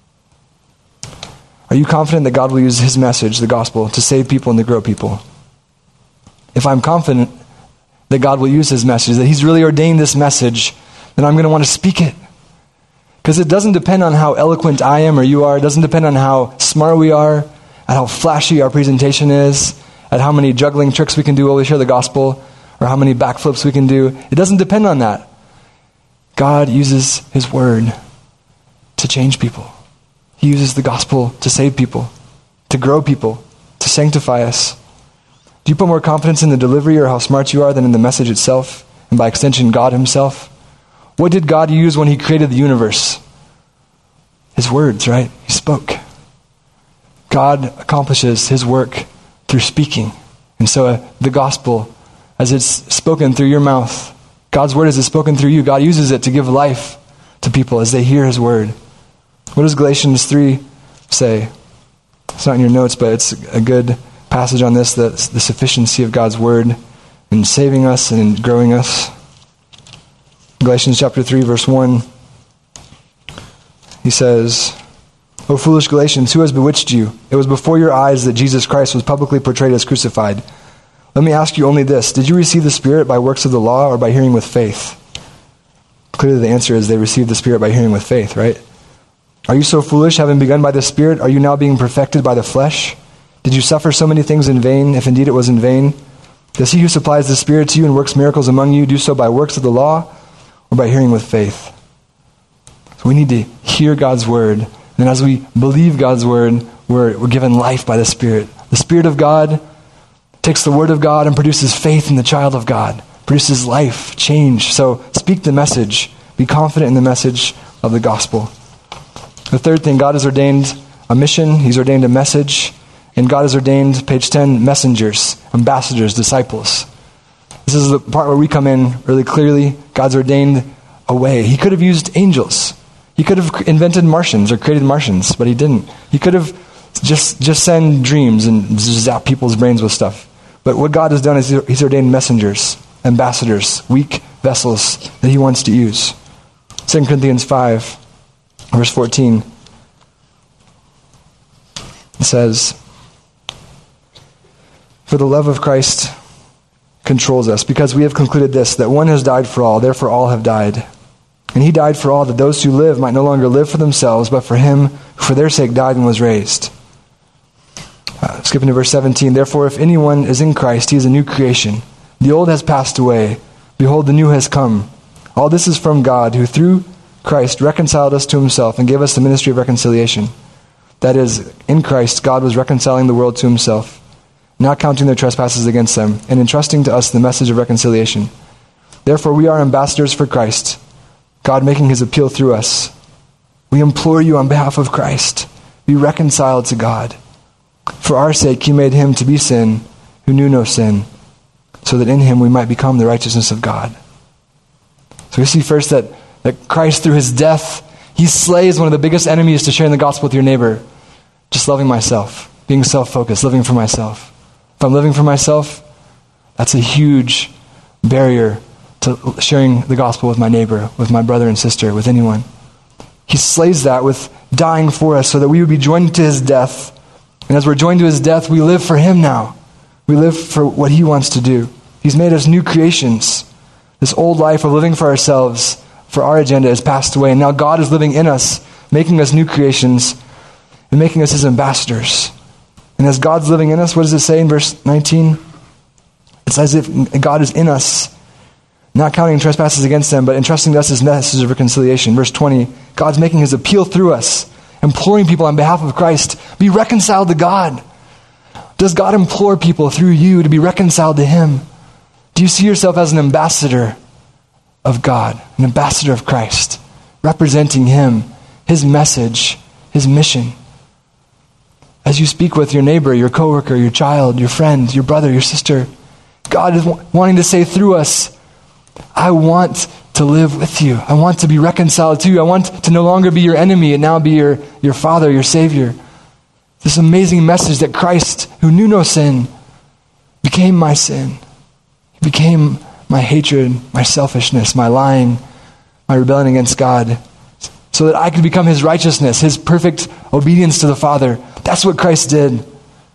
Are you confident that God will use his message, the gospel, to save people and to grow people? If I'm confident that God will use his message, that he's really ordained this message, then I'm going to want to speak it. Because it doesn't depend on how eloquent I am or you are. It doesn't depend on how smart we are, at how flashy our presentation is, at how many juggling tricks we can do while we share the gospel, or how many backflips we can do. It doesn't depend on that. God uses his word to change people. He uses the gospel to save people, to grow people, to sanctify us. Do you put more confidence in the delivery or how smart you are than in the message itself, and by extension, God himself? What did God use when he created the universe? His words, right? He spoke. God accomplishes his work through speaking. And so the gospel, as it's spoken through your mouth, God's word as it's spoken through you, God uses it to give life to people as they hear his word. What does Galatians 3 say? It's not in your notes, but it's a good passage on this, the sufficiency of God's word in saving us and in growing us. Galatians chapter 3, verse 1. He says, O foolish Galatians, who has bewitched you? It was before your eyes that Jesus Christ was publicly portrayed as crucified. Let me ask you only this. Did you receive the Spirit by works of the law or by hearing with faith? Clearly the answer is they received the Spirit by hearing with faith, right? Are you so foolish, having begun by the Spirit? Are you now being perfected by the flesh? Did you suffer so many things in vain, if indeed it was in vain? Does he who supplies the Spirit to you and works miracles among you do so by works of the law or by hearing with faith? So we need to hear God's word. And as we believe God's word, we're given life by the Spirit. The Spirit of God takes the word of God and produces faith in the child of God, produces life, change. So speak the message. Be confident in the message of the gospel. The third thing, God has ordained a mission. He's ordained a message. And God has ordained, page 10, messengers, ambassadors, disciples. This is the part where we come in really clearly. God's ordained a way. He could have used angels. He could have invented Martians or created Martians, but he didn't. He could have just send dreams and zap people's brains with stuff. But what God has done is he's ordained messengers, ambassadors, weak vessels that he wants to use. 2 Corinthians 5, verse 14. It says, for the love of Christ controls us, because we have concluded this, that one has died for all, therefore all have died. And he died for all, that those who live might no longer live for themselves, but for him who for their sake died and was raised. Skipping to verse 17, therefore if anyone is in Christ, he is a new creation. The old has passed away. Behold, the new has come. All this is from God, who through Christ reconciled us to himself and gave us the ministry of reconciliation. That is, in Christ, God was reconciling the world to himself, not counting their trespasses against them, and entrusting to us the message of reconciliation. Therefore we are ambassadors for Christ, God making his appeal through us. We implore you on behalf of Christ, be reconciled to God. For our sake he made him to be sin, who knew no sin, so that in him we might become the righteousness of God. So we see first that Christ, through his death, he slays one of the biggest enemies to sharing the gospel with your neighbor. Just loving myself, being self-focused, living for myself. If I'm living for myself, that's a huge barrier to sharing the gospel with my neighbor, with my brother and sister, with anyone. He slays that with dying for us so that we would be joined to his death. And as we're joined to his death, we live for him now. We live for what he wants to do. He's made us new creations. This old life of living for ourselves, for our agenda, has passed away. And now God is living in us, making us new creations and making us his ambassadors. And as God's living in us, what does it say in verse 19? It's as if God is in us, not counting trespasses against them, but entrusting to us his message of reconciliation. Verse 20, God's making his appeal through us, imploring people on behalf of Christ, be reconciled to God. Does God implore people through you to be reconciled to him? Do you see yourself as an ambassador of God, an ambassador of Christ, representing him, his message, his mission? As you speak with your neighbor, your coworker, your child, your friend, your brother, your sister, God is wanting to say through us, I want to live with you. I want to be reconciled to you. I want to no longer be your enemy and now be your Father, your Savior. This amazing message that Christ, who knew no sin, became my sin. He became my hatred, my selfishness, my lying, my rebellion against God, so that I could become his righteousness, his perfect obedience to the Father. That's what Christ did.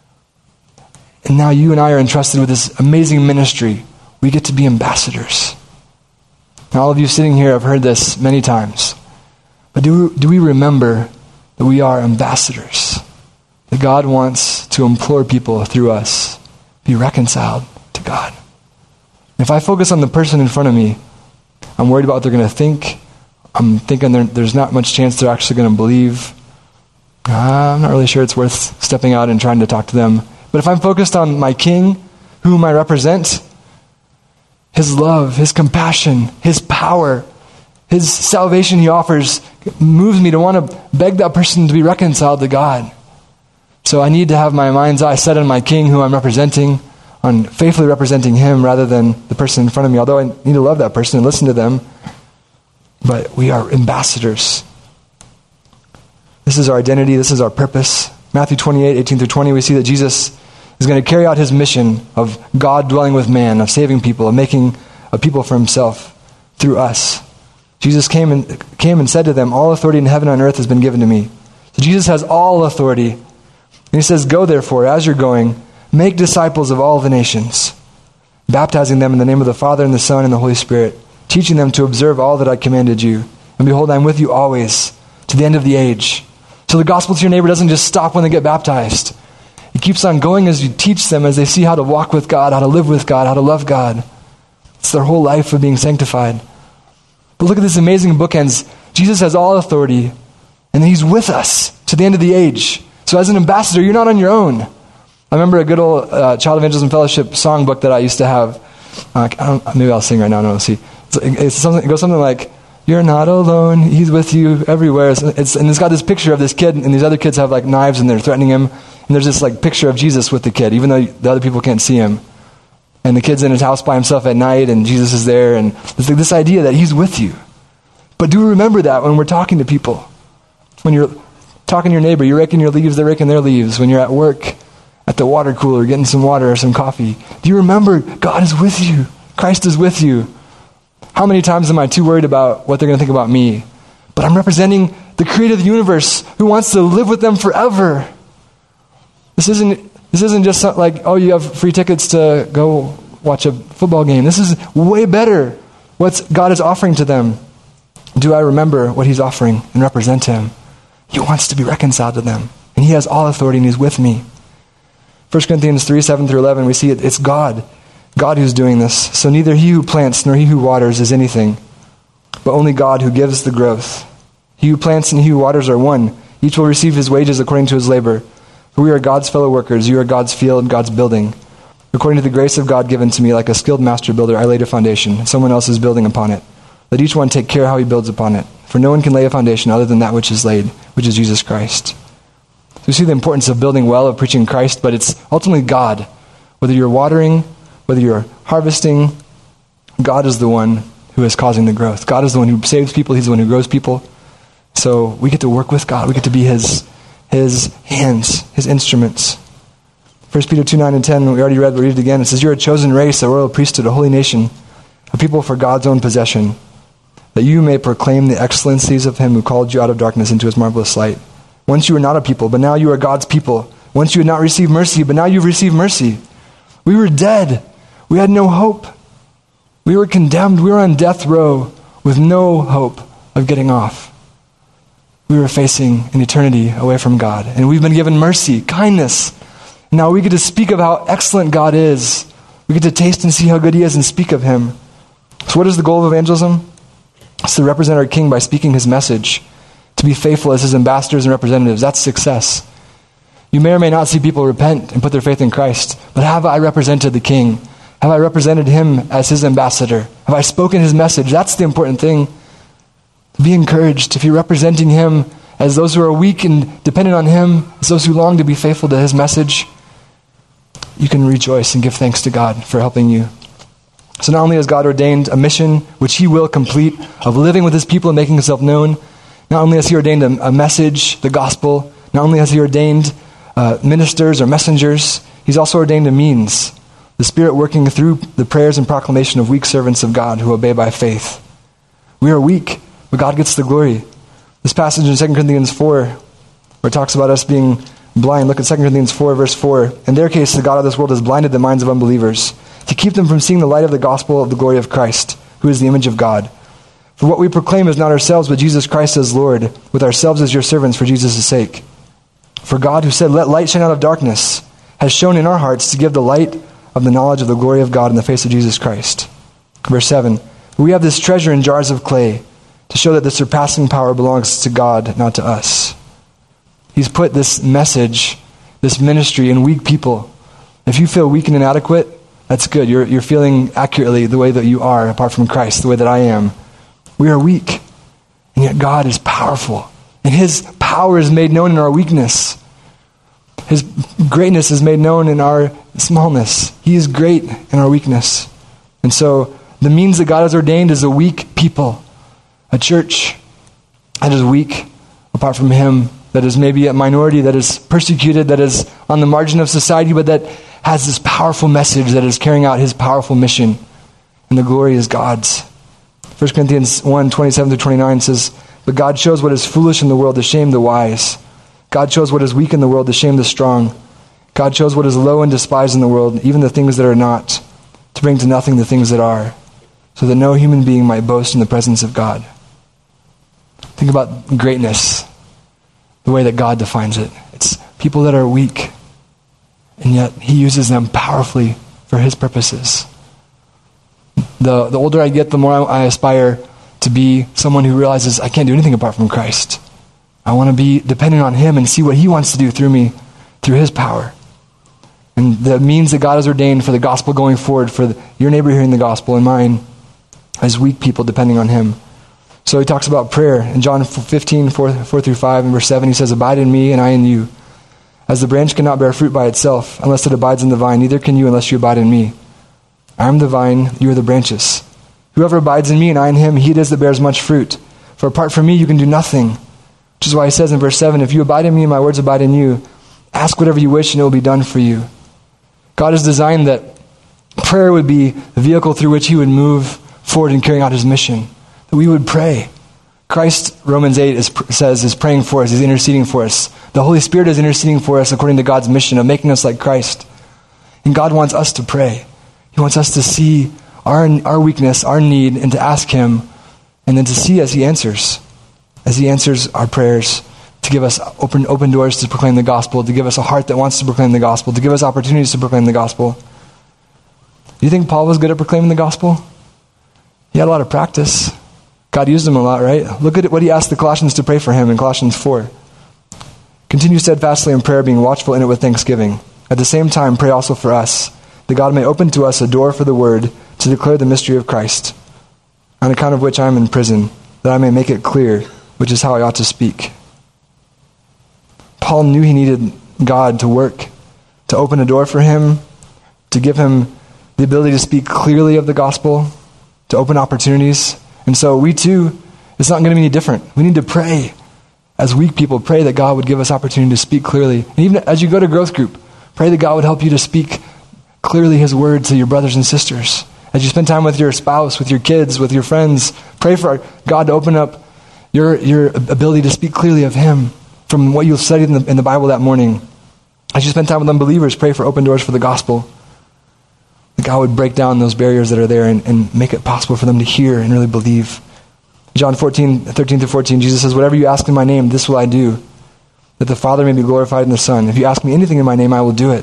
And now you and I are entrusted with this amazing ministry. We get to be ambassadors. Now, all of you sitting here have heard this many times. But do we remember that we are ambassadors? That God wants to implore people through us, be reconciled to God. If I focus on the person in front of me, I'm worried about what they're going to think. I'm thinking there's not much chance they're actually going to believe. I'm not really sure it's worth stepping out and trying to talk to them. But if I'm focused on my King, whom I represent, his love, his compassion, his power, his salvation he offers moves me to want to beg that person to be reconciled to God. So I need to have my mind's eye set on my King, who I'm representing, on faithfully representing him rather than the person in front of me. Although I need to love that person and listen to them, but we are ambassadors. This is our identity. This is our purpose. Matthew 28, 18 through 20, we see that Jesus is going to carry out his mission of God dwelling with man, of saving people, of making a people for himself through us. Jesus came and said to them, all authority in heaven and on earth has been given to me. So Jesus has all authority. And he says, go therefore, as you're going, make disciples of all the nations, baptizing them in the name of the Father and the Son and the Holy Spirit, teaching them to observe all that I commanded you. And behold, I'm with you always to the end of the age. So the gospel to your neighbor doesn't just stop when they get baptized. It keeps on going as you teach them, as they see how to walk with God, how to live with God, how to love God. It's their whole life of being sanctified. But look at this amazing bookends. Jesus has all authority, and he's with us to the end of the age. So as an ambassador, you're not on your own. I remember a good old Child Evangelism Fellowship songbook that I used to have. Maybe I'll sing right now. No, let's see. It goes something like, you're not alone, he's with you everywhere. And it's got this picture of this kid, and these other kids have like knives, and they're threatening him. And there's this like picture of Jesus with the kid, even though the other people can't see him. And the kid's in his house by himself at night, and Jesus is there. And it's like this idea that he's with you. But do remember that when we're talking to people. When you're talking to your neighbor, you're raking your leaves, they're raking their leaves. When you're at work, at the water cooler, getting some water or some coffee, do you remember God is with you? Christ is with you. How many times am I too worried about what they're going to think about me? But I'm representing the creator of the universe who wants to live with them forever. This isn't just like, oh, you have free tickets to go watch a football game. This is way better what God is offering to them. Do I remember what he's offering and represent him? He wants to be reconciled to them. And he has all authority and he's with me. 1 Corinthians 3, 7 through 11, we see it's God who's doing this. So neither he who plants nor he who waters is anything, but only God who gives the growth. He who plants and he who waters are one. Each will receive his wages according to his labor. For we are God's fellow workers. You are God's field, God's building. According to the grace of God given to me, like a skilled master builder, I laid a foundation. Someone else is building upon it. Let each one take care how he builds upon it. For no one can lay a foundation other than that which is laid, which is Jesus Christ. So we see the importance of building well, of preaching Christ, but it's ultimately God. Whether you're watering, whether you're harvesting, God is the one who is causing the growth. God is the one who saves people. He's the one who grows people. So we get to work with God. We get to be his hands, his instruments. 1 Peter 2:9 and 10, we already read, we'll read it again. It says, "You're a chosen race, a royal priesthood, a holy nation, a people for God's own possession, that you may proclaim the excellencies of him who called you out of darkness into his marvelous light. Once you were not a people, but now you are God's people. Once you had not received mercy, but now you've received mercy. We were dead. We had no hope. We were condemned. We were on death row with no hope of getting off. We were facing an eternity away from God. And we've been given mercy, kindness. Now we get to speak of how excellent God is. We get to taste and see how good he is and speak of him. So what is the goal of evangelism? It's to represent our King by speaking his message. To be faithful as his ambassadors and representatives. That's success. You may or may not see people repent and put their faith in Christ. But have I represented the King? Have I represented him as his ambassador? Have I spoken his message? That's the important thing. Be encouraged. If you're representing him as those who are weak and dependent on him, as those who long to be faithful to his message, you can rejoice and give thanks to God for helping you. So not only has God ordained a mission, which he will complete, of living with his people and making himself known, not only has he ordained a message, the gospel, not only has he ordained ministers or messengers, he's also ordained a means, the Spirit working through the prayers and proclamation of weak servants of God who obey by faith. We are weak, but God gets the glory. This passage in 2 Corinthians 4, where it talks about us being blind, look at 2 Corinthians 4, verse 4. In their case, the God of this world has blinded the minds of unbelievers to keep them from seeing the light of the gospel of the glory of Christ, who is the image of God. For what we proclaim is not ourselves, but Jesus Christ as Lord, with ourselves as your servants for Jesus' sake. For God, who said, 'Let light shine out of darkness,' has shown in our hearts to give the light of the knowledge of the glory of God in the face of Jesus Christ." Verse 7, "We have this treasure in jars of clay to show that the surpassing power belongs to God, not to us." He's put this message, this ministry in weak people. If you feel weak and inadequate, that's good. You're feeling accurately the way that you are apart from Christ, the way that I am. We are weak, and yet God is powerful. And his power is made known in our weakness. His greatness is made known in our smallness. He is great in our weakness. And so the means that God has ordained is a weak people. A church that is weak apart from him, that is maybe a minority, that is persecuted, that is on the margin of society, but that has this powerful message that is carrying out his powerful mission. And the glory is God's. 1 Corinthians 1, 27-29 says, "But God chose what is foolish in the world to shame the wise. God chose what is weak in the world to shame the strong. God chose what is low and despised in the world, even the things that are not, to bring to nothing the things that are, so that no human being might boast in the presence of God." Think about greatness, the way that God defines it. It's people that are weak, and yet he uses them powerfully for his purposes. The older I get, the more I aspire to be someone who realizes I can't do anything apart from Christ. I want to be dependent on him and see what he wants to do through me, through his power. And the means that God has ordained for the gospel going forward, for your neighbor hearing the gospel and mine, as weak people depending on him. So he talks about prayer. In John 15, 4-5, and verse 7, he says, "Abide in me and I in you. As the branch cannot bear fruit by itself unless it abides in the vine, neither can you unless you abide in me. I am the vine, you are the branches. Whoever abides in me and I in him, he it is that bears much fruit. For apart from me you can do nothing." Which is why he says in verse 7, "If you abide in me and my words abide in you, ask whatever you wish and it will be done for you." God has designed that prayer would be the vehicle through which he would move forward in carrying out his mission. That we would pray. Christ, Romans 8 says, is praying for us. He's interceding for us. The Holy Spirit is interceding for us according to God's mission of making us like Christ. And God wants us to pray. He wants us to see our weakness, our need, and to ask him, and then to see as he answers our prayers, to give us open doors to proclaim the gospel, to give us a heart that wants to proclaim the gospel, to give us opportunities to proclaim the gospel. Do you think Paul was good at proclaiming the gospel? He had a lot of practice. God used him a lot, right? Look at what he asked the Colossians to pray for him in Colossians 4. "Continue steadfastly in prayer, being watchful in it with thanksgiving. At the same time, pray also for us, that God may open to us a door for the word to declare the mystery of Christ, on account of which I am in prison, that I may make it clear, which is how I ought to speak." Paul knew he needed God to work, to open a door for him, to give him the ability to speak clearly of the gospel. to open opportunities. And so we too, it's not going to be any different. We need to pray. As weak people, pray that God would give us opportunity to speak clearly. And even as you go to growth group, pray that God would help you to speak clearly his word to your brothers and sisters. As you spend time with your spouse, with your kids, with your friends, pray for God to open up your ability to speak clearly of him from what you've studied in the Bible that morning. As you spend time with unbelievers, pray for open doors for the gospel. That God would break down those barriers that are there and make it possible for them to hear and really believe. John 13-14, Jesus says, whatever you ask in my name, this will I do, that the Father may be glorified in the Son. If you ask me anything in my name, I will do it.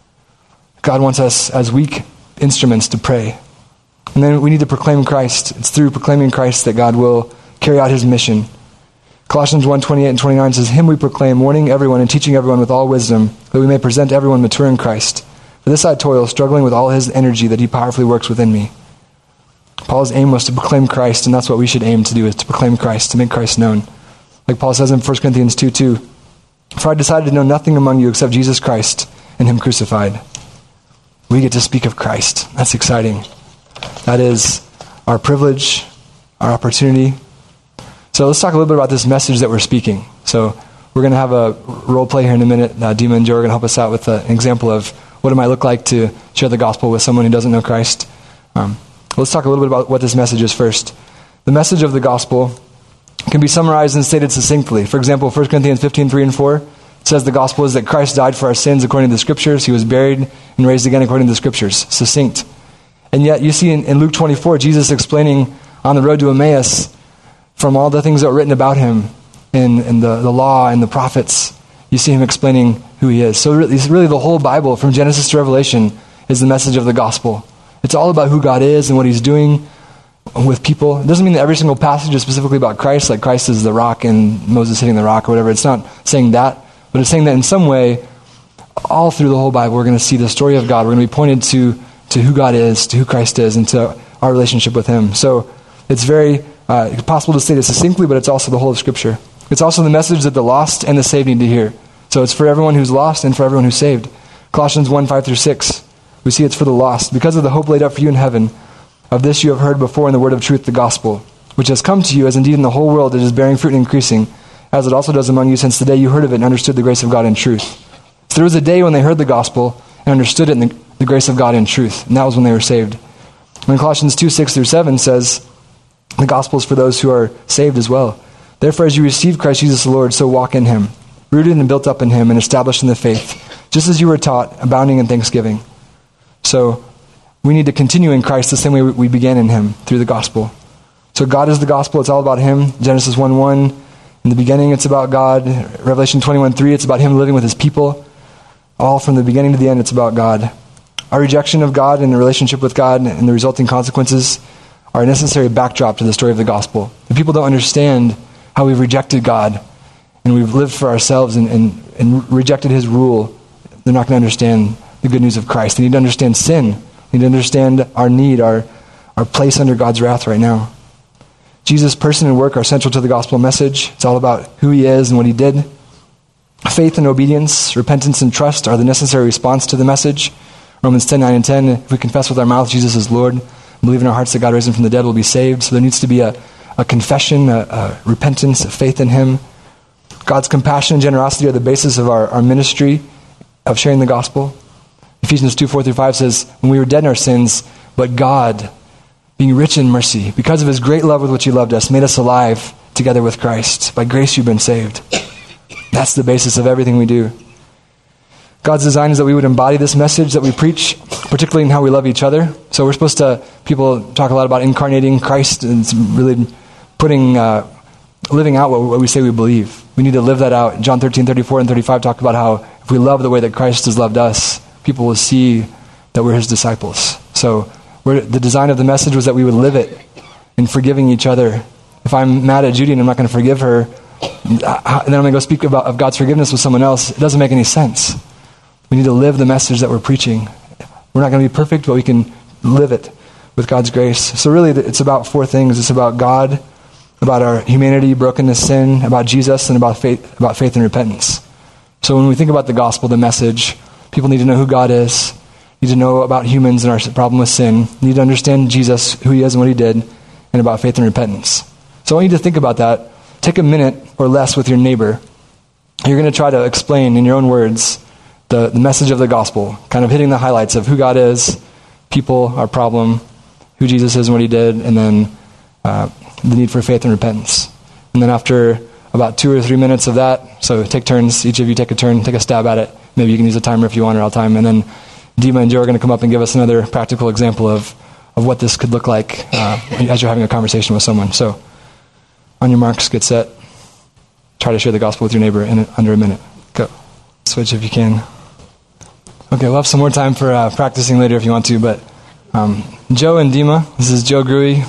God wants us as weak instruments to pray. And then we need to proclaim Christ. It's through proclaiming Christ that God will carry out his mission. Colossians 1:28 and 29 says, him we proclaim, warning everyone and teaching everyone with all wisdom, that we may present everyone mature in Christ. For this I toil, struggling with all his energy that he powerfully works within me. Paul's aim was to proclaim Christ, and that's what we should aim to do, is to proclaim Christ, to make Christ known. Like Paul says in 1 Corinthians 2:2, for I decided to know nothing among you except Jesus Christ and him crucified. We get to speak of Christ. That's exciting. That is our privilege, our opportunity. So let's talk a little bit about this message that we're speaking. So we're going to have a role play here in a minute. Dima and Joe are going to help us out with an example of what it might look like to share the gospel with someone who doesn't know Christ. Let's talk a little bit about what this message is first. The message of the gospel can be summarized and stated succinctly. For example, 1 Corinthians 15:3 and 4 says the gospel is that Christ died for our sins according to the scriptures. He was buried and raised again according to the scriptures. Succinct. And yet you see in Luke 24, Jesus explaining on the road to Emmaus from all the things that were written about him in the law and the prophets. You see him explaining who he is. So really the whole Bible from Genesis to Revelation is the message of the gospel. It's all about who God is and what he's doing with people. It doesn't mean that every single passage is specifically about Christ, like Christ is the rock and Moses hitting the rock or whatever. It's not saying that, but it's saying that in some way, all through the whole Bible, we're going to see the story of God. We're going to be pointed to who God is, to who Christ is, and to our relationship with him. So it's very possible to state it succinctly, but it's also the whole of Scripture. It's also the message that the lost and the saved need to hear. So it's for everyone who's lost and for everyone who's saved. Colossians 1:5-6. We see it's for the lost. Because of the hope laid up for you in heaven, of this you have heard before in the word of truth, the gospel, which has come to you, as indeed in the whole world it is bearing fruit and increasing, as it also does among you since the day you heard of it and understood the grace of God in truth. So there was a day when they heard the gospel and understood it in the grace of God in truth, and that was when they were saved. And Colossians 2:6-7 says, the gospel is for those who are saved as well. Therefore, as you receive Christ Jesus the Lord, so walk in him, rooted and built up in him and established in the faith, just as you were taught, abounding in thanksgiving. So we need to continue in Christ the same way we began in him, through the gospel. So God is the gospel. It's all about him. Genesis 1:1, in the beginning it's about God. Revelation 21:3, it's about him living with his people. All from the beginning to the end, it's about God. Our rejection of God and the relationship with God and the resulting consequences are a necessary backdrop to the story of the gospel. If people don't understand how we've rejected God and we've lived for ourselves and rejected his rule, they're not going to understand the good news of Christ. They need to understand sin. They need to understand our need, our place under God's wrath right now. Jesus' person and work are central to the gospel message. It's all about who he is and what he did. Faith and obedience, repentance and trust are the necessary response to the message. Romans 10:9 and 10, if we confess with our mouth Jesus is Lord, and believe in our hearts that God raised him from the dead, we'll be saved. So there needs to be a confession, a repentance, a faith in him. God's compassion and generosity are the basis of our ministry of sharing the gospel. Ephesians 2:4-5 says, when we were dead in our sins, but God, being rich in mercy, because of his great love with which he loved us, made us alive together with Christ. By grace you've been saved. That's the basis of everything we do. God's design is that we would embody this message that we preach, particularly in how we love each other. So we're supposed to, people talk a lot about incarnating Christ and really living out what we say we believe. We need to live that out. John 13:34 and 35 talk about how if we love the way that Christ has loved us, people will see that we're his disciples. So the design of the message was that we would live it in forgiving each other. If I'm mad at Judy and I'm not going to forgive her, and then I'm going to go speak of God's forgiveness with someone else, it doesn't make any sense. We need to live the message that we're preaching. We're not going to be perfect, but we can live it with God's grace. So really, it's about four things. It's about God, about our humanity, brokenness, sin, about Jesus, and about faith and repentance. So when we think about the gospel, the message, people need to know who God is. You need to know about humans and our problem with sin. You need to understand Jesus, who he is and what he did, and about faith and repentance. So I want you to think about that. Take a minute or less with your neighbor. You're going to try to explain in your own words the message of the gospel, kind of hitting the highlights of who God is, people, our problem, who Jesus is and what he did, and then the need for faith and repentance. And then after about 2 or 3 minutes of that, so take turns, each of you take a turn, take a stab at it. Maybe you can use a timer if you want, or I'll time. And then Dima and Joe are going to come up and give us another practical example of what this could look like as you're having a conversation with someone. So on your marks, get set. Try to share the gospel with your neighbor in under a minute. Go. Switch if you can. Okay, we'll have some more time for practicing later if you want to, but Joe and Dima, this is Joe Gruey.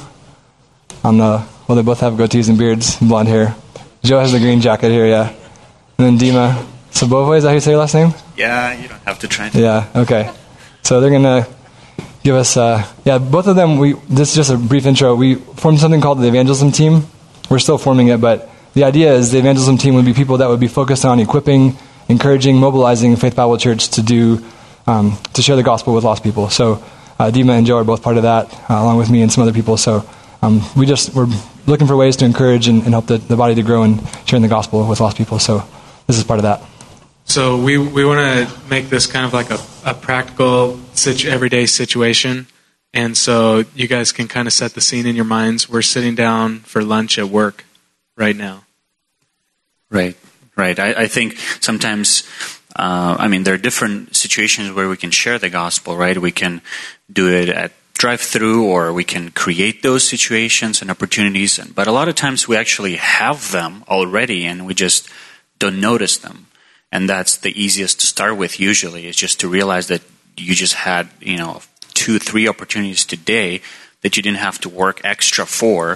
Well, they both have goatees and beards and blonde hair. Joe has the green jacket here, yeah. And then Dima Sabovoy, is that how you say your last name? Yeah, you don't have to try. Yeah, okay. So they're going to give us, both of them, this is just a brief intro. We formed something called the evangelism team. We're still forming it, but the idea is the evangelism team would be people that would be focused on equipping, encouraging, mobilizing Faith Bible Church to share the gospel with lost people. So Dima and Joe are both part of that, along with me and some other people. So we're looking for ways to encourage and help the body to grow and sharing the gospel with lost people. So this is part of that. So we want to make this kind of like a practical, everyday situation. And so you guys can kind of set the scene in your minds. We're sitting down for lunch at work right now. Right. I think sometimes, there are different situations where we can share the gospel, right? We can do it at drive-through, or we can create those situations and opportunities. But a lot of times we actually have them already, and we just don't notice them. And that's the easiest to start with usually, is just to realize that you just had, 2-3 opportunities today that you didn't have to work extra for.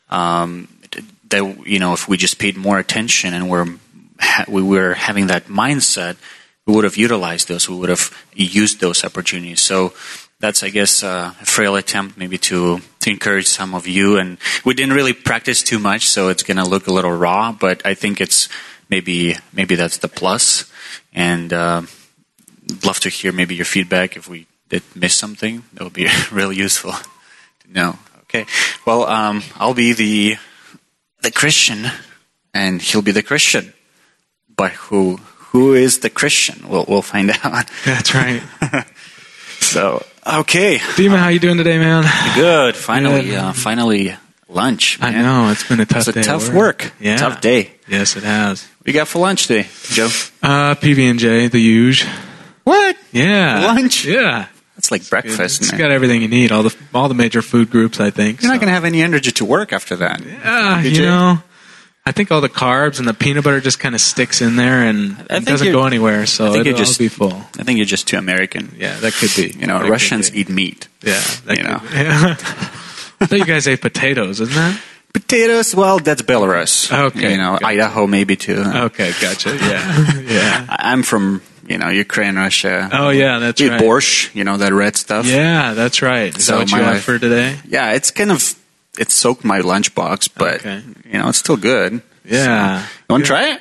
If we just paid more attention and we were having that mindset, we would have utilized those. We would have used those opportunities. So that's, I guess, a frail attempt maybe to encourage some of you. And we didn't really practice too much, so it's going to look a little raw. But I think it's maybe that's the plus. And love to hear maybe your feedback if we did miss something. That would be really useful to know. Okay. Well, I'll be the Christian, and he'll be the Christian. But who is the Christian? We'll find out. That's right. So, okay. Dima, how you doing today, man? Good. Finally lunch, man. I know, it's been a tough day. It's a tough work. Yeah. Tough day. Yes, it has. What you got for lunch today, Joe? PB&J, the huge. What? Yeah. Lunch? Yeah. That's like breakfast. It's got everything you need, all the major food groups, I think. You're not going to have any energy to work after that. Yeah, I think all the carbs and the peanut butter just kind of sticks in there and it doesn't go anywhere, so it'll be full. I think you're just too American. Yeah, that could be. Russians eat meat. Yeah, I thought you guys ate potatoes, isn't that? Potatoes, well, that's Belarus. Okay. Gotcha. Idaho maybe too. Okay, gotcha. Yeah. I'm from, Ukraine, Russia. Oh, yeah, that's right. Borscht, that red stuff. Yeah, that's right. Is that what you have for today? Yeah, it soaked my lunchbox, but, it's still good. Yeah. So, you want to try it?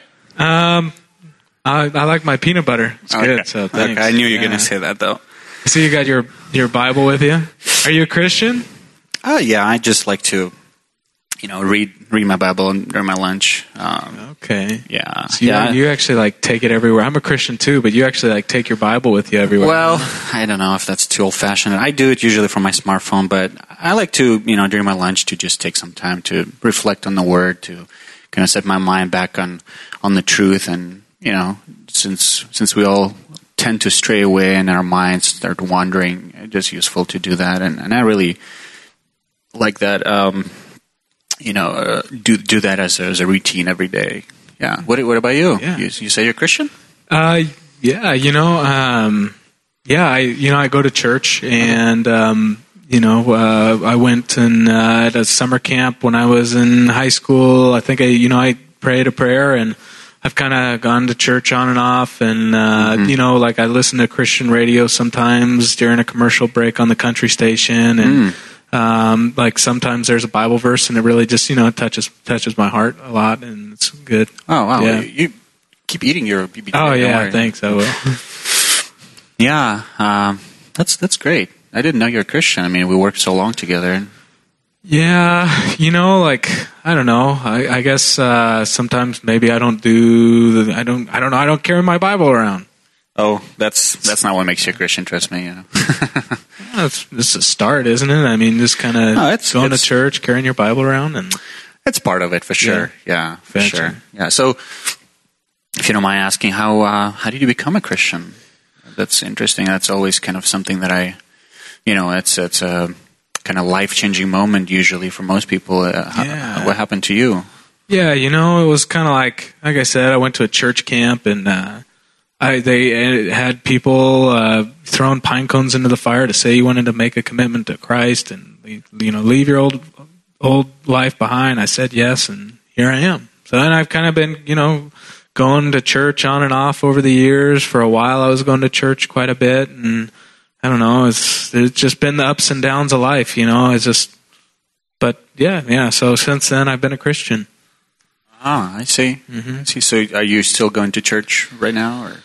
I like my peanut butter. It's good, so thanks. Okay, I knew you were going to say that, though. So you got your Bible with you? Are you a Christian? Yeah, I just like to, read my Bible during my lunch. Okay. Yeah. So you actually take it everywhere. I'm a Christian too, but you actually take your Bible with you everywhere. Well, I don't know if that's too old-fashioned. I do it usually from my smartphone, but I like to, during my lunch to just take some time to reflect on the Word, to kind of set my mind back on the truth. And, since we all tend to stray away and our minds start wandering, it's just useful to do that. And I really like that, do that as a routine every day. Yeah. What about you? Yeah. You say you're Christian? Yeah. I go to church, and I went and at a summer camp when I was in high school. I think I prayed a prayer, and I've kind of gone to church on and off, and I listen to Christian radio sometimes during a commercial break on the country station, and. Sometimes there's a Bible verse, and it really just touches my heart a lot, and it's good. Oh wow! Yeah. You keep eating your BBD. Oh yeah, thanks. I will. Yeah, That's great. I didn't know you're a Christian. I mean, we worked so long together. Yeah, like, I don't know. I guess sometimes maybe I don't do. I don't know. I don't carry my Bible around. Oh, that's not what makes you a Christian. Trust me. It's a start, isn't it? I mean, just kind of going to church, carrying your Bible around, and it's part of it for sure. Yeah, for sure. Yeah. So, if you don't mind asking, how did you become a Christian? That's interesting. That's always kind of something that it's a kind of life-changing moment usually for most people. What happened to you? Yeah, it was kind of like I said, I went to a church camp, and they had people throwing pine cones into the fire to say you wanted to make a commitment to Christ and leave your old life behind. I said yes, and here I am. So then I've kind of been going to church on and off over the years. For a while, I was going to church quite a bit, and I don't know. It's just been the ups and downs of life, It's just, but yeah. So since then, I've been a Christian. Ah, I see. Mm-hmm. I see. So, are you still going to church right now, or?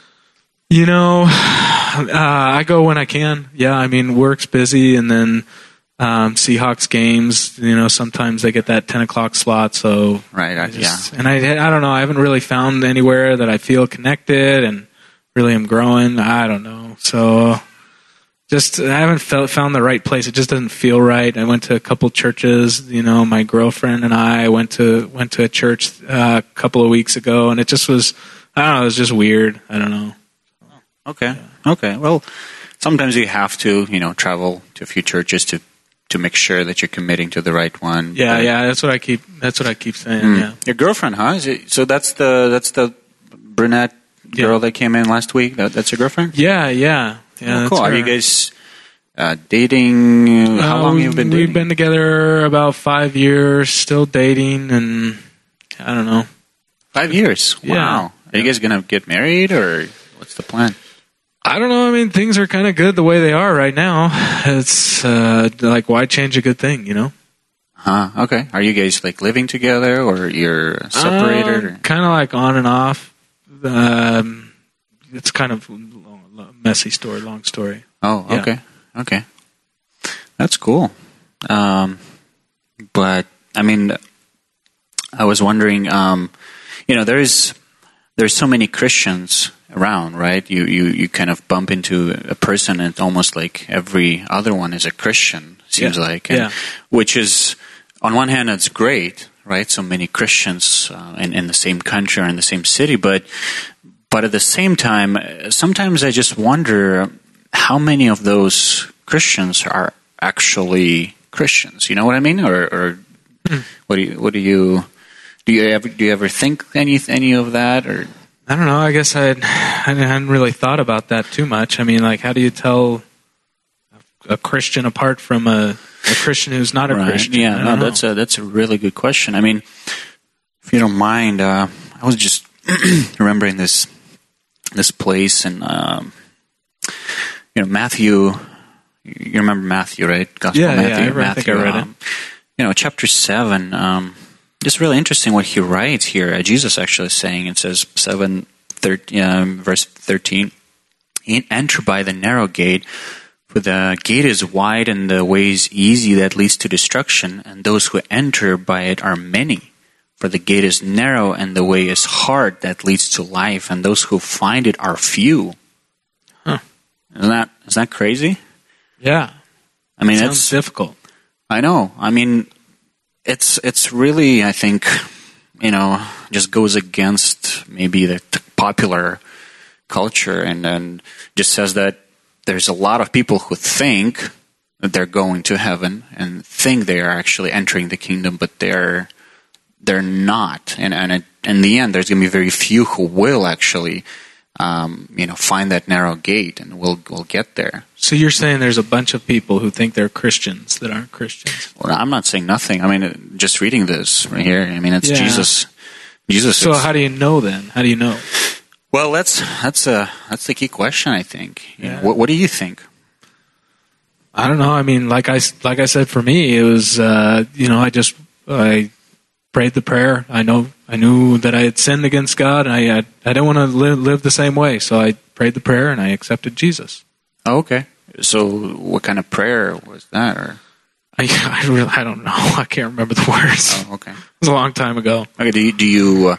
I go when I can. Yeah, I mean, work's busy, and then Seahawks games. Sometimes they get that 10:00 slot. So right, And I don't know. I haven't really found anywhere that I feel connected and really am growing. I don't know. So. I haven't found the right place. It just doesn't feel right. I went to a couple churches. My girlfriend and I went to a church a couple of weeks ago, and it just was. I don't know. It was just weird. I don't know. Okay. Yeah. Okay. Well, sometimes you have to, travel to a few churches to make sure that you're committing to the right one. Yeah. Yeah. That's what I keep saying. Yeah. Your girlfriend, huh? So that's the brunette girl that came in last week. That's your girlfriend? Yeah. Yeah. Yeah, cool. Are you guys dating? How long have you been dating? We've been together about 5 years, still dating, and I don't know. 5 years? Wow. Yeah. Are you guys going to get married, or what's the plan? I don't know. I mean, things are kind of good the way they are right now. It's like, why change a good thing, Okay. Are you guys living together, or you're separated? Kind of like on and off. It's kind of messy story, long story. Oh, okay. Yeah. Okay. That's cool. But, I mean, I was wondering, there's so many Christians around, right? You kind of bump into a person and it's almost like every other one is a Christian, seems like. And, which is, on one hand, it's great, right? So many Christians in the same country or in the same city, but at the same time, sometimes I just wonder how many of those Christians are actually Christians. You know what I mean? Or what do you ever think any of that? Or I don't know. I guess I hadn't really thought about that too much. I mean, how do you tell a Christian apart from a Christian who's not a Christian? Yeah, that's a really good question. I mean, if you don't mind, I was just remembering this place and Matthew. You remember Matthew, right? Gospel yeah, Matthew. I think I read it. Chapter 7. It's really interesting what he writes here. Jesus actually is saying, it says 7:13, verse 13. Enter by the narrow gate, for the gate is wide and the way is easy that leads to destruction, and those who enter by it are many. For the gate is narrow and the way is hard that leads to life, and those who find it are few. Huh. Isn't that crazy? Yeah. I mean, it's difficult. I know. I mean, it's really, I think, just goes against maybe the popular culture, and just says that there's a lot of people who think that they're going to heaven and think they are actually entering the kingdom, but they're not. And in the end, there's going to be very few who will actually find that narrow gate and will get there. So you're saying there's a bunch of people who think they're Christians that aren't Christians? Well, I'm not saying nothing. I mean, just reading this right here, I mean, it's Jesus. So how do you know then? How do you know? Well, that's the key question, I think. Yeah. What do you think? I don't know. I mean, like I said, for me, it was I prayed the prayer. I knew that I had sinned against God, and I didn't want to live the same way. So I prayed the prayer, and I accepted Jesus. Oh, okay. So what kind of prayer was that? Or I don't know. I can't remember the words. oh, okay. It was a long time ago. Okay. Did you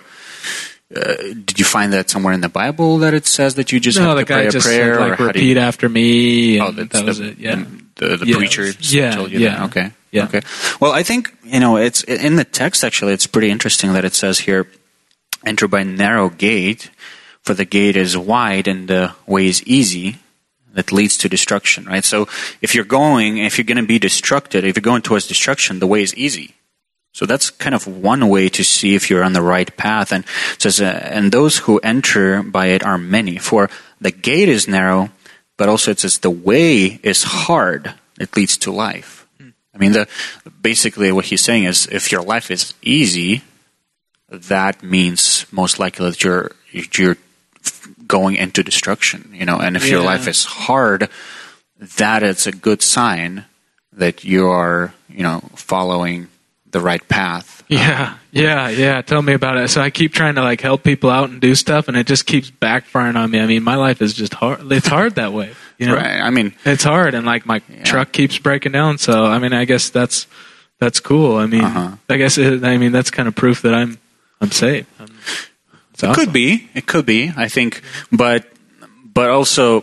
find that somewhere in the Bible that it says that you just No, have the to pray guy a just prayer, said, or like, how do repeat you? after me, and that's that was it. Yeah. The Yeah, preacher yeah, told you yeah. that. Okay. Yeah. Okay. Well, I think it's in the text. Actually, it's pretty interesting that it says here, "Enter by narrow gate, for the gate is wide and the way is easy that leads to destruction." Right. So if you're going to be destructed, if you're going towards destruction, the way is easy. So that's kind of one way to see if you're on the right path. And it says, "And those who enter by it are many, for the gate is narrow." But also it says the way is hard. It leads to life. I mean, basically what he's saying is if your life is easy, that means most likely that you're going into destruction. And if your life is hard, that is a good sign that you are, following the right path. Yeah. Tell me about it. So I keep trying to help people out and do stuff, and it just keeps backfiring on me. I mean, my life is just hard. It's hard that way. Right. I mean, it's hard, and my truck keeps breaking down. So I mean, I guess that's cool. I mean, I guess that's kind of proof that I'm safe. It's awesome. It could be. I think, but also,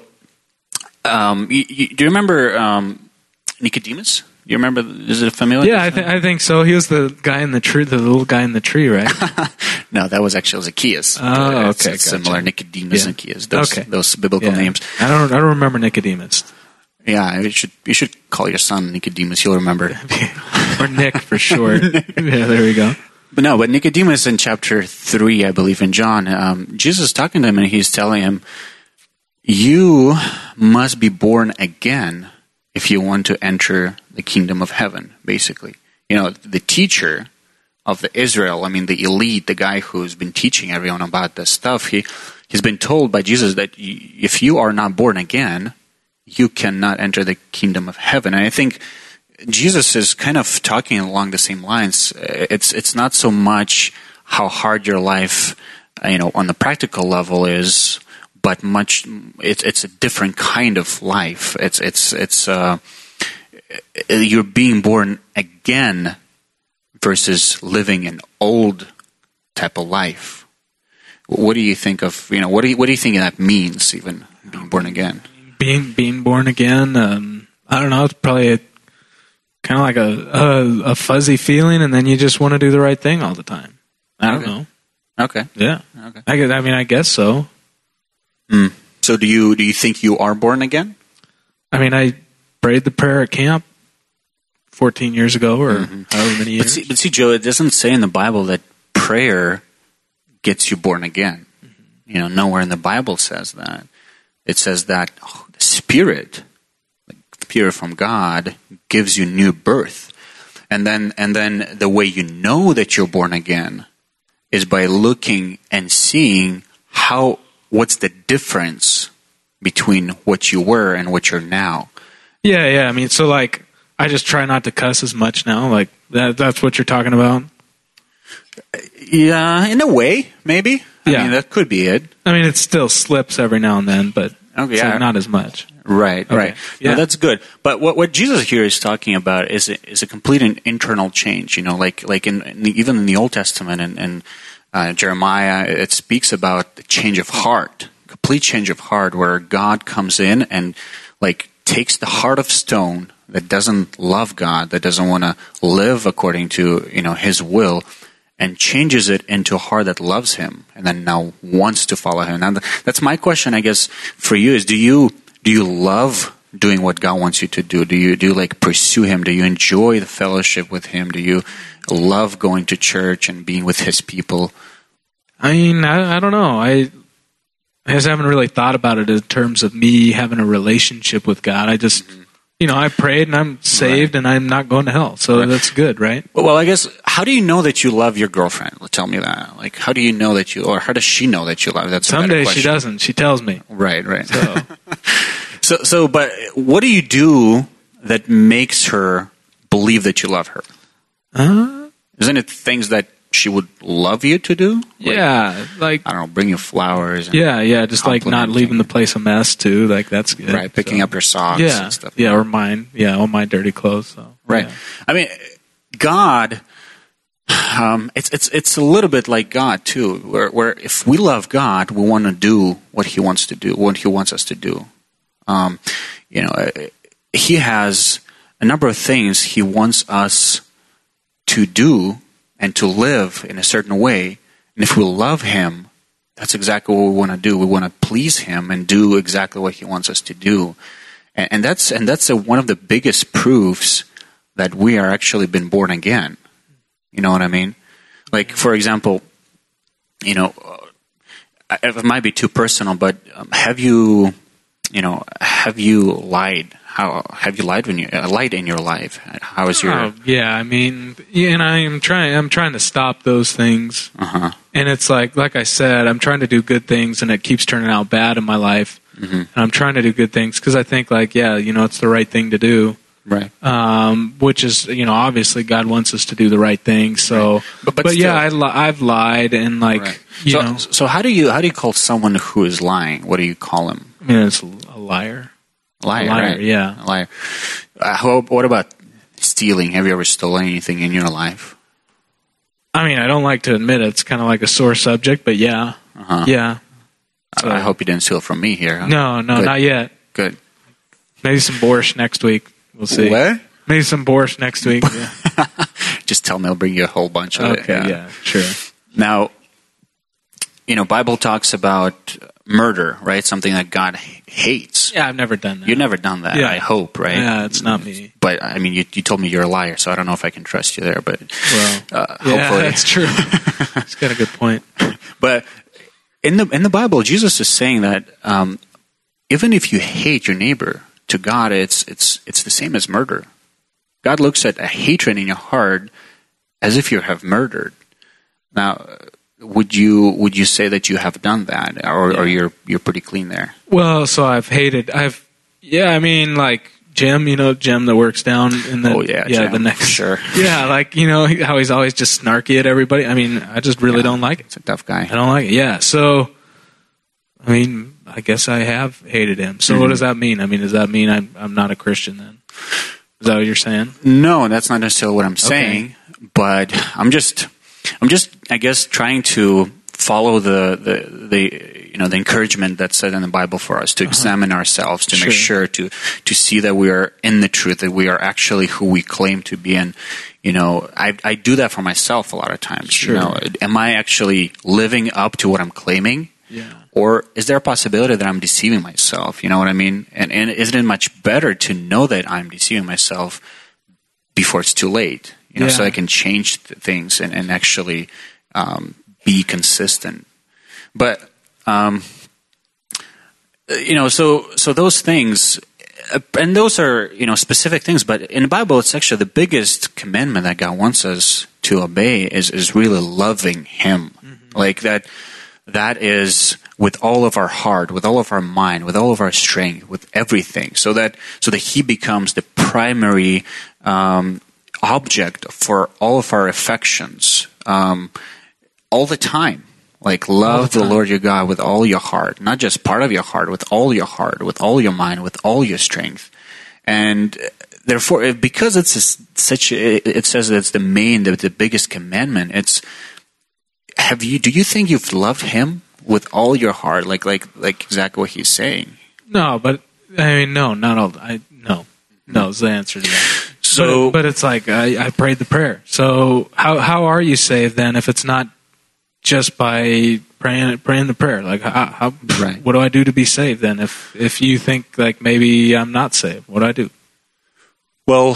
do you remember Nicodemus? You remember? Is it familiar? Yeah, I think so. He was the guy in the tree, the little guy in the tree, right? No, that was actually Zacchaeus. Oh, okay, it's gotcha. Similar, Nicodemus and Zacchaeus. Those biblical Yeah. names. I don't remember Nicodemus. Yeah, you should call your son Nicodemus. You'll remember. Or Nick for short. Yeah, there we go. But Nicodemus in chapter 3, I believe, in John, Jesus is talking to him and he's telling him, "You must be born again if you want to enter the kingdom of heaven," basically. The teacher of the Israel, the elite, the guy who's been teaching everyone about this stuff, he's been told by Jesus that if you are not born again, you cannot enter the kingdom of heaven. And I think Jesus is kind of talking along the same lines. It's not so much how hard your life, on the practical level is, but it's a different kind of life. It's you're being born again versus living an old type of life. What do you think of what do you think that means, even being born again? Being born again, I don't know. It's probably kind of like a fuzzy feeling, and then you just want to do the right thing all the time. I don't know. Okay. Yeah. Okay. I guess so. So do you think you are born again? I prayed the prayer at camp 14 years ago, or however many years. But see, Joe, it doesn't say in the Bible that prayer gets you born again. Nowhere in the Bible says that. It says that the Spirit, pure from God, gives you new birth. And then the way you know that you're born again is by looking and seeing what's the difference between what you were and what you're now. Yeah. So I just try not to cuss as much now. That's what you're talking about. Yeah, in a way, maybe. Yeah. That could be it. It still slips every now and then, but so not as much. Right, Okay. right. Yeah. No, that's good. But what Jesus here is talking about is a complete internal change. Like even in the Old Testament and Jeremiah, it speaks about the change of heart, complete change of heart, where God comes in and takes the heart of stone that doesn't love God, that doesn't want to live according to His will, and changes it into a heart that loves Him and then now wants to follow Him. And that's my question, I guess, for you is: Do you love doing what God wants you to do? Do you pursue Him? Do you enjoy the fellowship with Him? Do you love going to church and being with His people? I don't know. I just haven't really thought about it in terms of me having a relationship with God. I just, I prayed and I'm saved and I'm not going to hell. So that's good, right? Well, I guess, how do you know that you love your girlfriend? Tell me that. How do you know that or how does she know that you love her? That's some a better days question. she doesn't. She tells me. Right. So, But what do you do that makes her believe that you love her? uh, Isn't it things that she would love you to do? Yeah, like I don't know, bring you flowers. And just like not leaving the place a mess too. Like that's good. Right, picking up your socks and stuff. Yeah, or mine. Yeah, all my dirty clothes. So, right. Yeah. I mean, God, it's a little bit like God too, where if we love God, we want to do what He wants to do, what He wants us to do. He has a number of things He wants us to do and to live in a certain way. And if we love Him, that's exactly what we want to do. We want to please Him and do exactly what He wants us to do. And that's one of the biggest proofs that we are actually been born again. You know what I mean? Like, for example, it might be too personal, but have you lied? How have you lied lied in your life? How is your? I mean, and I'm trying to stop those things. Uh-huh. And it's like I said, I'm trying to do good things, and it keeps turning out bad in my life. Mm-hmm. And I'm trying to do good things because I think it's the right thing to do. Right. Which is, obviously God wants us to do the right thing. So, right. but still, I've lied and right. So how do you call someone who is lying? What do you call him? I mean, it's a liar. Liar, right? Yeah. A liar. What about stealing? Have you ever stolen anything in your life? I mean, I don't like to admit it. It's kind of like a sore subject, but yeah. Uh-huh. Yeah. So, I hope you didn't steal from me here. Huh? No, Good. not yet. Good. Maybe some borscht next week. We'll see. What? Maybe some borscht next week. Yeah. Just tell me, I'll bring you a whole bunch of it. Okay, yeah, sure. Now, Bible talks about murder, right? Something that God hates. Yeah, I've never done that. You've never done that, Yeah. I hope, right? Yeah, it's not me. But, I mean, you told me you're a liar, so I don't know if I can trust you there, but Well, hopefully. that's true. He's got a good point. But in the Bible, Jesus is saying that even if you hate your neighbor, to God, it's the same as murder. God looks at a hatred in your heart as if you have murdered. Now, would you say that you have done that, or you're pretty clean there? Well, so I mean, like Jim, Jim that works down in the Jim, the next sure. Yeah, like how he's always just snarky at everybody. I mean, I just really don't like it. It's a tough guy. I don't like it. Yeah, so I mean, I guess I have hated him. So what does that mean? I mean, does that mean I'm not a Christian then? Is that what you're saying? No, that's not necessarily what I'm saying. Okay. But I'm just I guess trying to follow the encouragement that's said in the Bible for us to examine ourselves, to make sure to see that we are in the truth, that we are actually who we claim to be. And I do that for myself a lot of times. Sure. Am I actually living up to what I'm claiming? Yeah. Or is there a possibility that I'm deceiving myself? You know what I mean? And isn't it much better to know that I'm deceiving myself before it's too late? So I can change things and actually be consistent. But so those things, and those are specific things. But in the Bible, it's actually the biggest commandment that God wants us to obey is really loving Him, like that. That is with all of our heart, with all of our mind, with all of our strength, with everything, so that He becomes the primary object for all of our affections, all the time. Like love the Lord your God with all your heart, not just part of your heart, with all your heart, with all your mind, with all your strength, and therefore, because it says that it's the biggest commandment. Do you think you've loved Him with all your heart, like exactly what He's saying? No, but I mean, no, not all. No is the answer to that. So, but it's like I prayed the prayer. So how are you saved then if it's not just by praying the prayer? Like how right. What do I do to be saved then? If you think like maybe I'm not saved, what do I do? Well,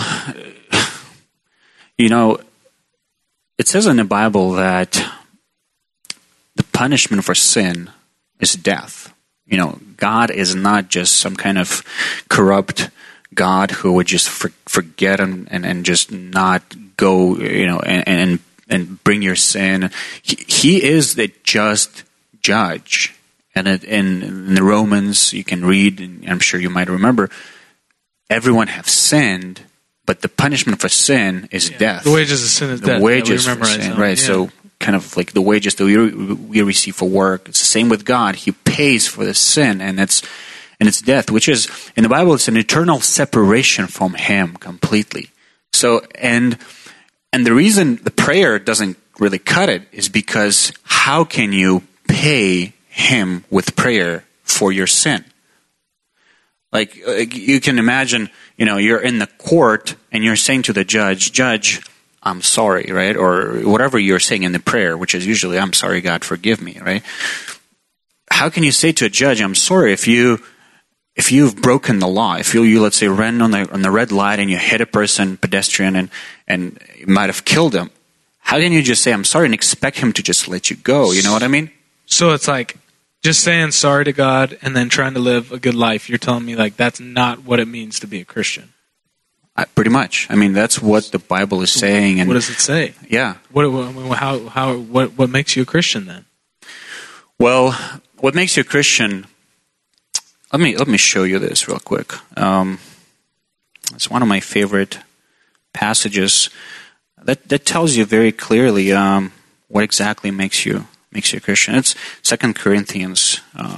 it says in the Bible that the punishment for sin is death. God is not just some kind of corrupt God who would just forget and just not go, and bring your sin. He is the just judge. And in the Romans, you can read, and I'm sure you might remember, everyone have sinned, but the punishment for sin is death. The wages of sin is death. The wages for sin, right? Yeah. kind of like the wages that we receive for work. It's the same with God. He pays for the sin, and it's death, which is, in the Bible, it's an eternal separation from Him completely. So, and the reason the prayer doesn't really cut it is because how can you pay Him with prayer for your sin? Like you can imagine, you're in the court and you're saying to the judge, I'm sorry, right? Or whatever you're saying in the prayer, which is usually, I'm sorry, God, forgive me, right? How can you say to a judge, I'm sorry, if you've broken the law, if you let's say, ran on the red light and you hit a pedestrian, and you might have killed him, how can you just say, I'm sorry, and expect Him to just let you go? You know what I mean? So it's like, just saying sorry to God and then trying to live a good life. You're telling me like that's not what it means to be a Christian. Pretty much. I mean, that's what the Bible is saying. And what does it say? Yeah. What makes you a Christian then? Well, what makes you a Christian? Let me show you this real quick. It's one of my favorite passages that tells you very clearly what exactly makes you a Christian. It's 2 Corinthians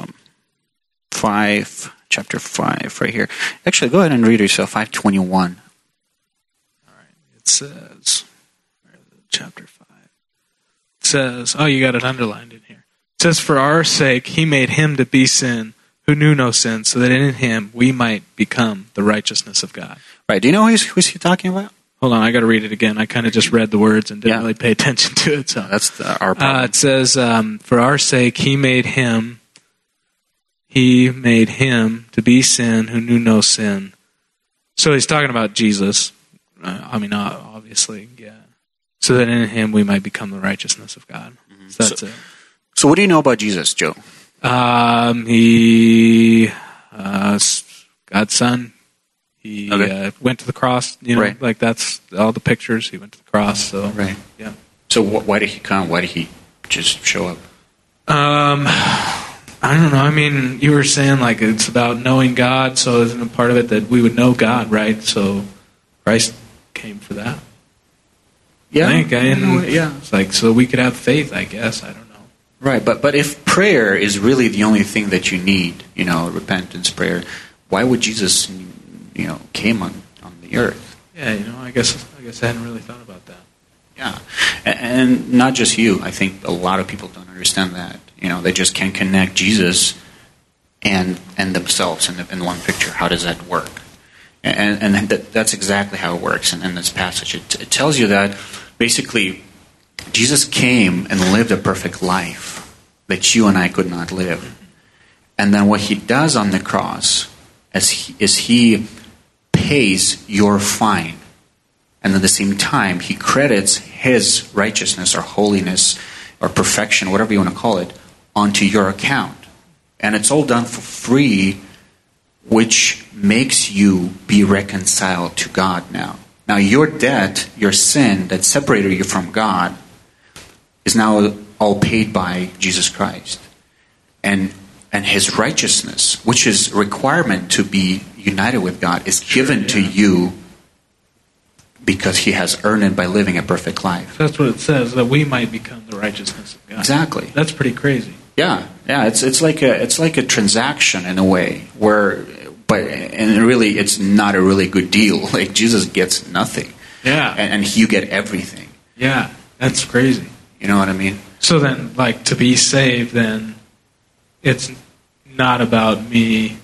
5, chapter 5, right here. Actually, go ahead and read it yourself, 5:21. All right. It says, chapter 5. It says, you got it underlined in here. It says, for our sake He made Him to be sin, who knew no sin, so that in Him we might become the righteousness of God. Right. Do you know who's he talking about? Hold on, I got to read it again. I kind of just read the words and didn't really pay attention to it. So that's our problem. It says, for our sake He made Him to be sin who knew no sin. So He's talking about Jesus. Obviously, yeah. So that in Him we might become the righteousness of God. Mm-hmm. So that's it. So what do you know about Jesus, Joe? He God's Son. He went to the cross, right. Like that's all the pictures. He went to the cross. So right, yeah. So why did He come? Why did He just show up? I don't know. I mean, you were saying like it's about knowing God, so isn't a part of it that we would know God, right? So Christ came for that. Yeah, It's like so we could have faith. I guess I don't know. Right, but if prayer is really the only thing that you need, repentance, prayer, why would Jesus, came on the earth? Yeah, I guess I hadn't really thought about that. Yeah, and not just you. I think a lot of people don't understand that. They just can't connect Jesus and themselves in one picture. How does that work? And that's exactly how it works in this passage. It tells you that basically Jesus came and lived a perfect life that you and I could not live. And then what He does on the cross is He pays your fine. And at the same time, He credits His righteousness or holiness or perfection, whatever you want to call it, onto your account. And it's all done for free, which makes you be reconciled to God now. Now your debt, your sin that separated you from God, is now all paid by Jesus Christ. And His righteousness, which is a requirement to be united with God, is given to you because He has earned it by living a perfect life. That's what it says, that we might become the righteousness of God. Exactly. That's pretty crazy. Yeah. It's like a transaction in a way and really it's not a really good deal. Like Jesus gets nothing. Yeah. And you get everything. Yeah. That's crazy. You know what I mean? So then, like, to be saved, then it's not about me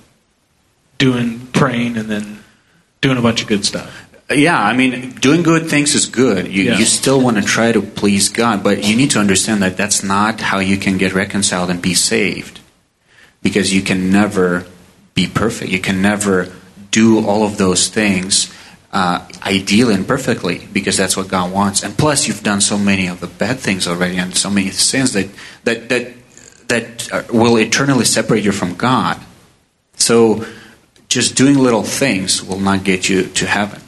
praying and then doing a bunch of good stuff. Yeah, I mean, doing good things is good. You still want to try to please God, but you need to understand that that's not how you can get reconciled and be saved. Because you can never be perfect. You can never do all of those things ideally and perfectly, because that's what God wants. And plus, you've done so many of the bad things already and so many sins that will eternally separate you from God. So just doing little things will not get you to heaven.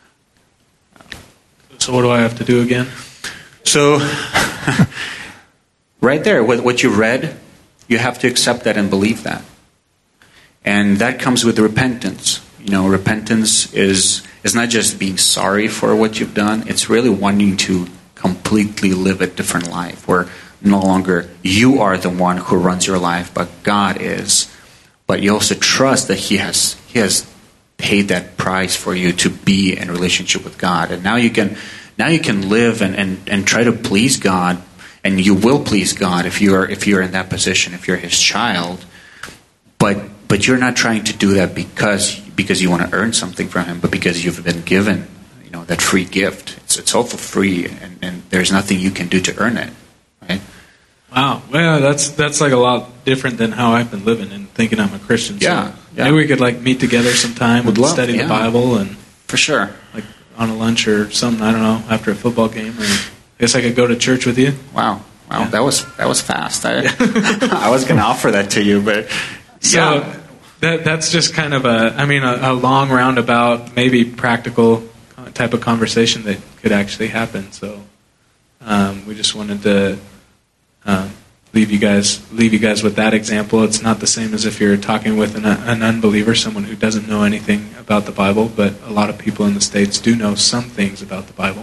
So what do I have to do again? So, right there, what you read, you have to accept that and believe that. And that comes with repentance. Repentance is not just being sorry for what you've done. It's really wanting to completely live a different life, where no longer you are the one who runs your life, but God is. But you also trust that He has paid that price for you to be in relationship with God. And now you can live and try to please God, and you will please God if you're in that position, if you're His child. But you're not trying to do that because you want to earn something from Him, but because you've been given, that free gift. It's all for free, and there's nothing you can do to earn it, right? Wow. Well, that's like a lot different than how I've been living and thinking I'm a Christian. Yeah. So maybe we could like meet together sometime and study the Bible, and for sure, like on a lunch or something. I don't know, after a football game. Or I guess I could go to church with you. Wow. Yeah. That was fast. I was going to offer that to you, but so that's just kind of a long roundabout, maybe practical type of conversation that could actually happen. So we just wanted to leave you guys with that example. It's not the same as if you're talking with an unbeliever, someone who doesn't know anything about the Bible, but a lot of people in the States do know some things about the Bible.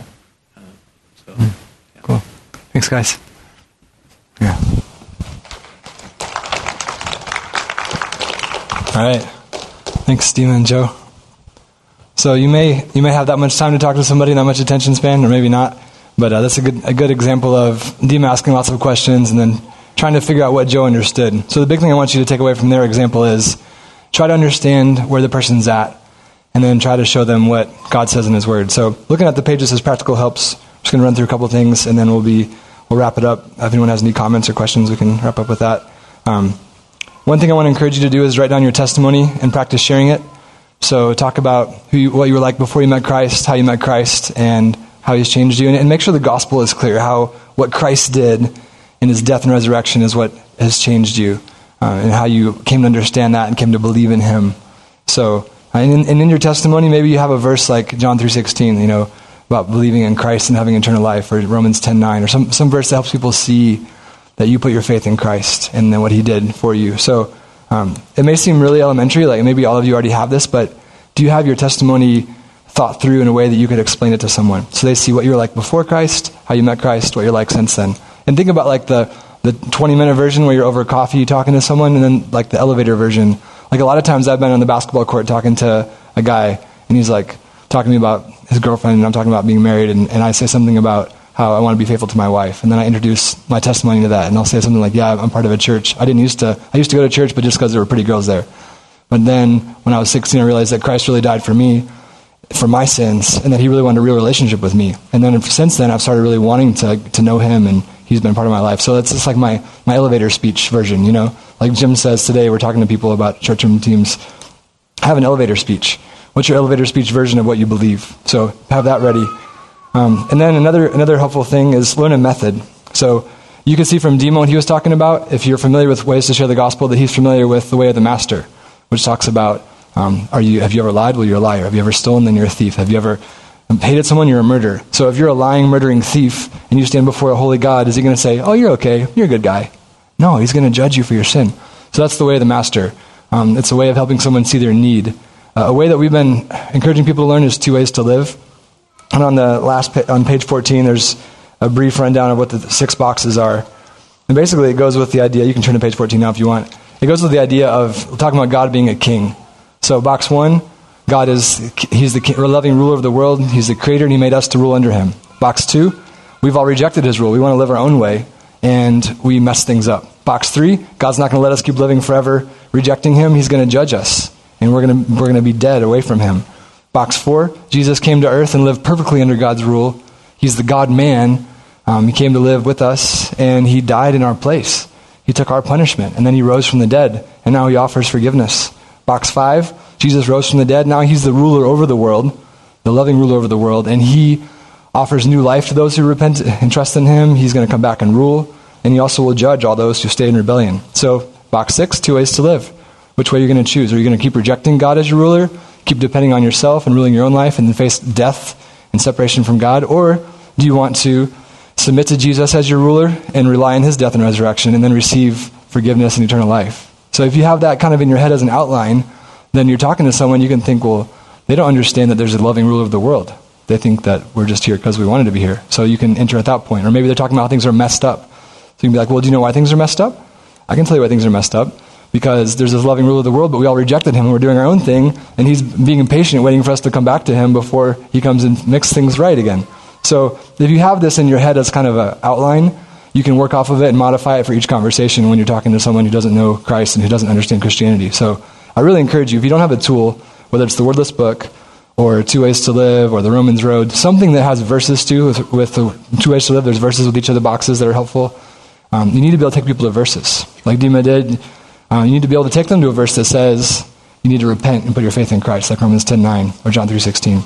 Cool. Thanks, guys. Yeah. All right. Thanks, Steven and Joe. So you may have that much time to talk to somebody, that much attention span, or maybe not. But that's a good example of Dima asking lots of questions and then trying to figure out what Joe understood. So the big thing I want you to take away from their example is try to understand where the person's at, and then try to show them what God says in His Word. So looking at the page that says practical helps, I'm just going to run through a couple things, and then we'll wrap it up. If anyone has any comments or questions, we can wrap up with that. One thing I want to encourage you to do is write down your testimony and practice sharing it. So talk about what you were like before you met Christ, how you met Christ, and how He's changed you. And make sure the gospel is clear, what Christ did in His death and resurrection is what has changed you, and how you came to understand that and came to believe in Him. So, and in your testimony, maybe you have a verse like John 3:16, about believing in Christ and having eternal life, or Romans 10:9, or some verse that helps people see that you put your faith in Christ and then what He did for you. So it may seem really elementary, like maybe all of you already have this, but do you have your testimony thought through in a way that you could explain it to someone, so they see what you were like before Christ, how you met Christ, what you're like since then? And think about like the 20-minute version where you're over coffee talking to someone, and then like the elevator version. Like a lot of times I've been on the basketball court talking to a guy, and he's like talking to me about his girlfriend, and I'm talking about being married, and I say something about how I want to be faithful to my wife, and then I introduce my testimony to that, and I'll say something like, yeah, I'm part of a church. I used to go to church, but just because there were pretty girls there. But then when I was 16, I realized that Christ really died for me, for my sins, and that He really wanted a real relationship with me. And then since then, I've started really wanting to know Him, and He's been part of my life. So that's just like my elevator speech version, Like Jim says today, we're talking to people about short-term teams. Have an elevator speech. What's your elevator speech version of what you believe? So have that ready. And then another helpful thing is learn a method. So you can see from Dimo what he was talking about, if you're familiar with ways to share the gospel, that he's familiar with the way of the master, which talks about, have you ever lied? Well, you're a liar. Have you ever stolen? Then you're a thief. Have you ever hated someone? You're a murderer. So if you're a lying, murdering thief, and you stand before a holy God, is He going to say, oh, you're okay, you're a good guy? No, He's going to judge you for your sin. So that's the way of the master. It's a way of helping someone see their need. A way that we've been encouraging people to learn is 2 ways to live. And on page 14, there's a brief rundown of what the 6 boxes are. And basically it goes with the idea, you can turn to page 14 now if you want. It goes with the idea of talking about God being a king. So box 1, He's the loving ruler of the world. He's the creator, and He made us to rule under Him. Box 2, we've all rejected His rule. We want to live our own way, and we mess things up. Box 3, God's not going to let us keep living forever rejecting Him. He's going to judge us, and we're going to be dead away from Him. Box 4, Jesus came to earth and lived perfectly under God's rule. He's the God-man. He came to live with us, and He died in our place. He took our punishment, and then He rose from the dead, and now He offers forgiveness. Box 5, Jesus rose from the dead. Now He's the ruler over the world, the loving ruler over the world, and He offers new life to those who repent and trust in Him. He's going to come back and rule, and He also will judge all those who stay in rebellion. So box 6, 2 ways to live. Which way are you going to choose? Are you going to keep rejecting God as your ruler, keep depending on yourself and ruling your own life, and then face death and separation from God? Or do you want to submit to Jesus as your ruler and rely on His death and resurrection, and then receive forgiveness and eternal life? So if you have that kind of in your head as an outline, then you're talking to someone, you can think, well, they don't understand that there's a loving ruler of the world. They think that we're just here because we wanted to be here. So you can enter at that point. Or maybe they're talking about how things are messed up. So you can be like, well, do you know why things are messed up? I can tell you why things are messed up. Because there's this loving ruler of the world, but we all rejected him and we're doing our own thing. And he's being impatient, waiting for us to come back to him before he comes and makes things right again. So if you have this in your head as kind of an outline, you can work off of it and modify it for each conversation when you're talking to someone who doesn't know Christ and who doesn't understand Christianity. So I really encourage you, if you don't have a tool, whether it's the Wordless Book or 2 Ways to Live or the Romans Road, something that has verses to, with the 2 Ways to Live, there's verses with each of the boxes that are helpful. You need to be able to take people to verses. Like Dima did, you need to be able to take them to a verse that says you need to repent and put your faith in Christ, like Romans 10:9 or John 3:16.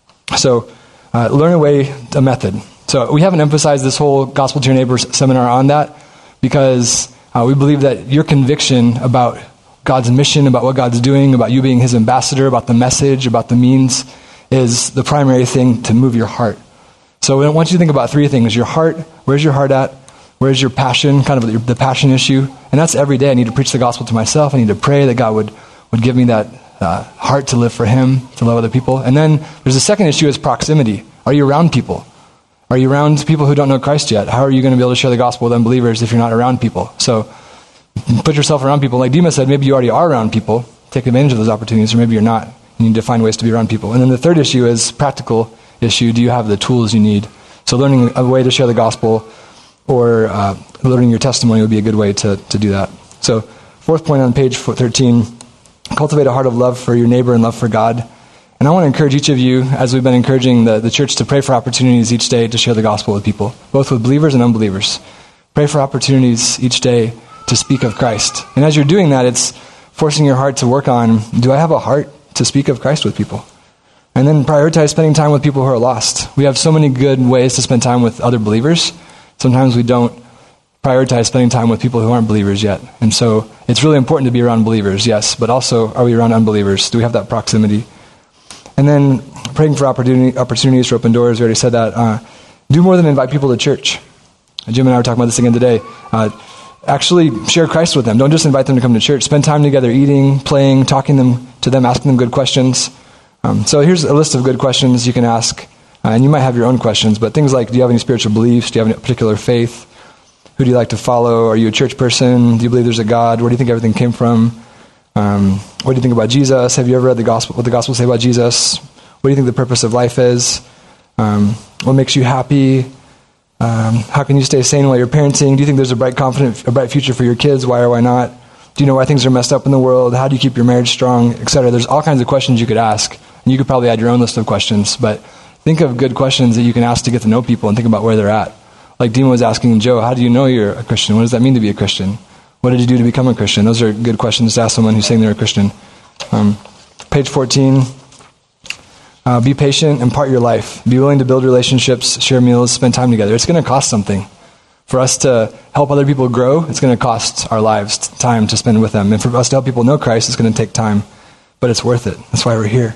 So learn a method. So we haven't emphasized this whole Gospel to Your Neighbor seminar on that because we believe that your conviction about God's mission, about what God's doing, about you being his ambassador, about the message, about the means, is the primary thing to move your heart. So we want you to think about 3 things. Your heart, where's your heart at? Where's your passion, kind of the passion issue? And that's every day. I need to preach the gospel to myself. I need to pray that God would give me that heart to live for him, to love other people. And then there's the second issue is proximity. Are you around people? Are you around people who don't know Christ yet? How are you going to be able to share the gospel with unbelievers if you're not around people? So put yourself around people. Like Dima said, maybe you already are around people. Take advantage of those opportunities, or maybe you're not. You need to find ways to be around people. And then the third issue is practical issue. Do you have the tools you need? So learning a way to share the gospel or learning your testimony would be a good way to do that. So 4th point on page 13, cultivate a heart of love for your neighbor and love for God. And I want to encourage each of you, as we've been encouraging the church, to pray for opportunities each day to share the gospel with people, both with believers and unbelievers. Pray for opportunities each day to speak of Christ. And as you're doing that, it's forcing your heart to work on, do I have a heart to speak of Christ with people? And then prioritize spending time with people who are lost. We have so many good ways to spend time with other believers. Sometimes we don't prioritize spending time with people who aren't believers yet. And so it's really important to be around believers, yes, but also are we around unbelievers? Do we have that proximity? And then praying for opportunities for open doors. We already said that. Do more than invite people to church. Jim and I were talking about this again today. Actually share Christ with them. Don't just invite them to come to church. Spend time together eating, playing, talking to them, asking them good questions. So here's a list of good questions you can ask. And you might have your own questions, but things like, do you have any spiritual beliefs? Do you have any particular faith? Who do you like to follow? Are you a church person? Do you believe there's a God? Where do you think everything came from? What do you think about Jesus? Have you ever read the gospel? What the gospel say about Jesus? What do you think the purpose of life is? What makes you happy? How can you stay sane while you're parenting? Do you think there's a bright future for your kids? Why or why not? Do you know why things are messed up in the world? How do you keep your marriage strong, etc.? There's all kinds of questions you could ask, and you could probably add your own list of questions, but think of good questions that you can ask to get to know people and think about where they're at. Like Dima was asking Joe, how do you know you're a Christian? What does that mean to be a Christian? What did you do to become a Christian? Those are good questions to ask someone who's saying they're a Christian. Page 14, be patient, impart your life. Be willing to build relationships, share meals, spend time together. It's going to cost something. For us to help other people grow, it's going to cost our lives time to spend with them. And for us to help people know Christ, it's going to take time. But it's worth it. That's why we're here.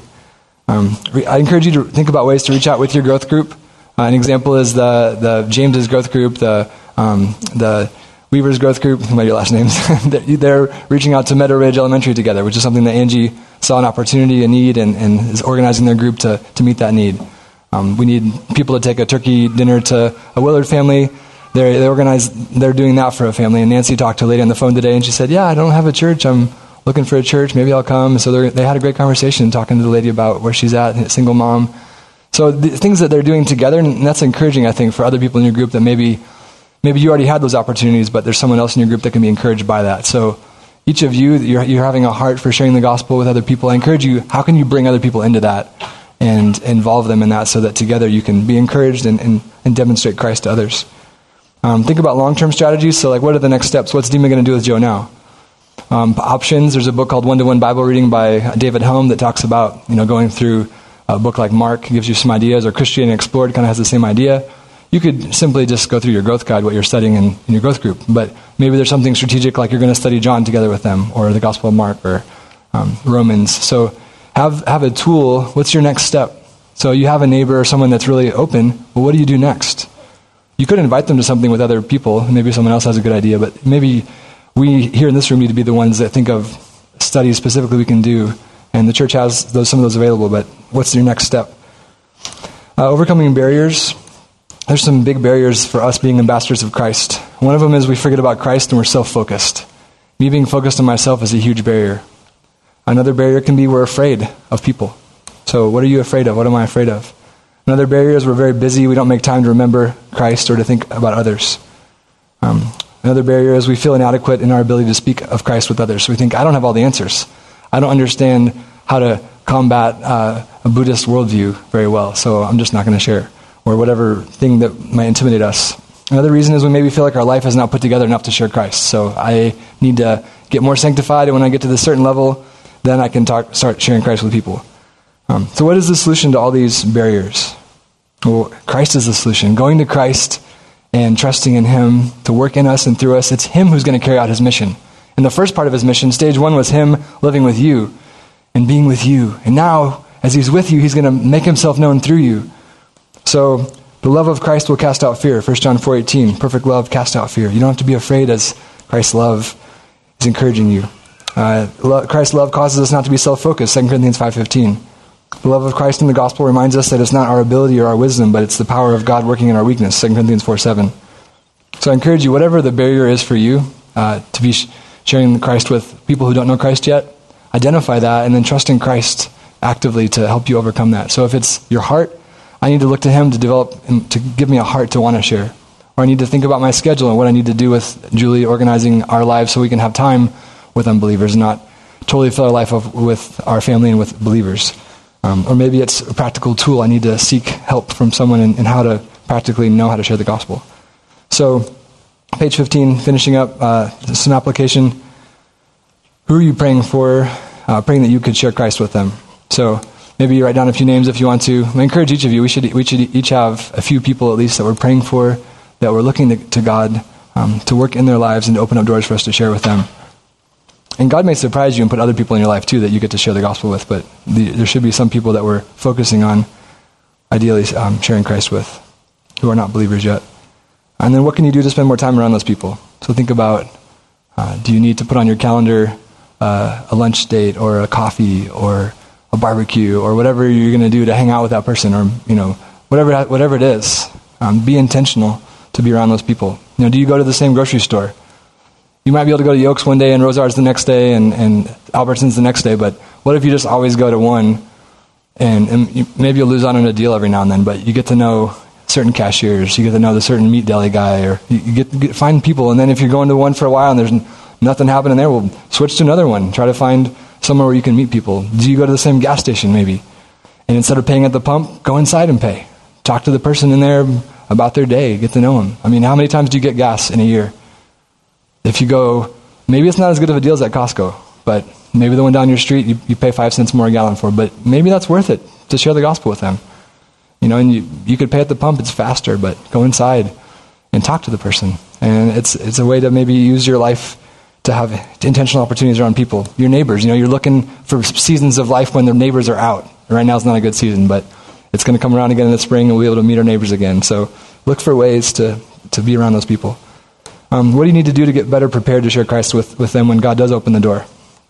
I encourage you to think about ways to reach out with your growth group. An example is the James's growth group, the Weaver's growth group, what are your last names? They're reaching out to Meadow Ridge Elementary together, which is something that Angie saw an opportunity, a need, and is organizing their group to meet that need. We need people to take a turkey dinner to a Willard family. They're doing that for a family. And Nancy talked to a lady on the phone today, and she said, yeah, I don't have a church. I'm looking for a church. Maybe I'll come. So they had a great conversation talking to the lady about where she's at, a single mom. So the things that they're doing together, and that's encouraging, I think, for other people in your group that maybe you already had those opportunities, but there's someone else in your group that can be encouraged by that. So each of you, you're having a heart for sharing the gospel with other people. I encourage you, how can you bring other people into that and involve them in that so that together you can be encouraged and demonstrate Christ to others? Think about long-term strategies. So like, what are the next steps? What's Dima going to do with Joe now? Options. There's a book called One-to-One Bible Reading by David Helm that talks about, going through a book like Mark, gives you some ideas, or Christianity Explored kind of has the same idea. You could simply just go through your growth guide, what you're studying in your growth group. But maybe there's something strategic, like you're going to study John together with them, or the Gospel of Mark, or Romans. So have a tool. What's your next step? So you have a neighbor or someone that's really open. Well, what do you do next? You could invite them to something with other people. Maybe someone else has a good idea, but maybe we here in this room need to be the ones that think of studies specifically we can do. And the church has some of those available, but what's your next step? Overcoming barriers. There's some big barriers for us being ambassadors of Christ. One of them is we forget about Christ and we're self-focused. Me being focused on myself is a huge barrier. Another barrier can be we're afraid of people. So what are you afraid of? What am I afraid of? Another barrier is we're very busy. We don't make time to remember Christ or to think about others. Another barrier is we feel inadequate in our ability to speak of Christ with others. So we think, I don't have all the answers. I don't understand how to combat a Buddhist worldview very well, so I'm just not going to share. Or whatever thing that might intimidate us. Another reason is we maybe feel like our life is not put together enough to share Christ. So I need to get more sanctified, and when I get to this certain level, then I can start sharing Christ with people. So what is the solution to all these barriers? Well, Christ is the solution. Going to Christ and trusting in Him to work in us and through us. It's Him who's going to carry out His mission. And the first part of His mission, stage 1, was Him living with you and being with you. And now, as He's with you, He's going to make Himself known through you. So the love of Christ will cast out fear. 1 John 4:18, perfect love cast out fear. You don't have to be afraid as Christ's love is encouraging you. Christ's love causes us not to be self-focused. 2 Corinthians 5:15. The love of Christ in the gospel reminds us that it's not our ability or our wisdom, but it's the power of God working in our weakness. 2 Corinthians 4:7. So I encourage you, whatever the barrier is for you, to be sharing Christ with people who don't know Christ yet, identify that and then trust in Christ actively to help you overcome that. So if it's your heart, I need to look to Him to develop, to give me a heart to want to share. Or I need to think about my schedule and what I need to do with Julie organizing our lives so we can have time with unbelievers and not totally fill our life up with our family and with believers. Or maybe it's a practical tool. I need to seek help from someone in how to practically know how to share the gospel. So, page 15, finishing up, some application. Who are you praying for? Praying that you could share Christ with them. So, maybe you write down a few names if you want to. I encourage each of you. We should each have a few people at least that we're praying for, that we're looking to God to work in their lives and to open up doors for us to share with them. And God may surprise you and put other people in your life too that you get to share the gospel with, but there should be some people that we're focusing on, ideally sharing Christ with, who are not believers yet. And then what can you do to spend more time around those people? So think about, do you need to put on your calendar a lunch date or a coffee or a barbecue or whatever you're going to do to hang out with that person, or whatever it is. Be intentional to be around those people. Do you go to the same grocery store? You might be able to go to Yolks one day and Rosar's the next day and Albertson's the next day, but what if you just always go to one and maybe you'll lose out on a deal every now and then, but you get to know certain cashiers, you get to know the certain meat deli guy, or you get find people, and then if you're going to one for a while and there's nothing happening there, we'll switch to another one. Try to find somewhere where you can meet people. Do you go to the same gas station maybe? And instead of paying at the pump, go inside and pay. Talk to the person in there about their day, get to know them. I mean, how many times do you get gas in a year? If you go, maybe it's not as good of a deal as at Costco, but maybe the one down your street you pay 5 cents more a gallon for, but maybe that's worth it to share the gospel with them. And you could pay at the pump, it's faster, but go inside and talk to the person. And it's a way to maybe use your life to have intentional opportunities around people. Your neighbors, you're looking for seasons of life when their neighbors are out. Right now is not a good season, but it's going to come around again in the spring and we'll be able to meet our neighbors again. So look for ways to be around those people. What do you need to do to get better prepared to share Christ with them when God does open the door?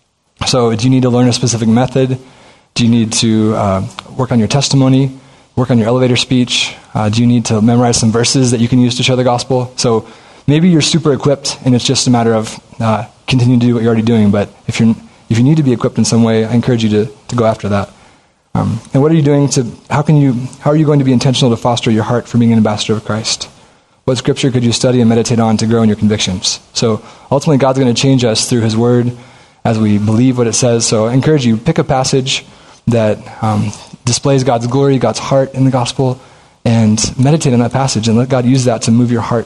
So do you need to learn a specific method? Do you need to work on your testimony, work on your elevator speech? Do you need to memorize some verses that you can use to share the gospel? So maybe you're super equipped and it's just a matter of continuing to do what you're already doing. But if you need to be equipped in some way, I encourage you to go after that. And what are you doing how are you going to be intentional to foster your heart for being an ambassador of Christ? What scripture could you study and meditate on to grow in your convictions? So ultimately, God's going to change us through His Word as we believe what it says. So I encourage you, pick a passage that displays God's glory, God's heart in the gospel, and meditate on that passage and let God use that to move your heart.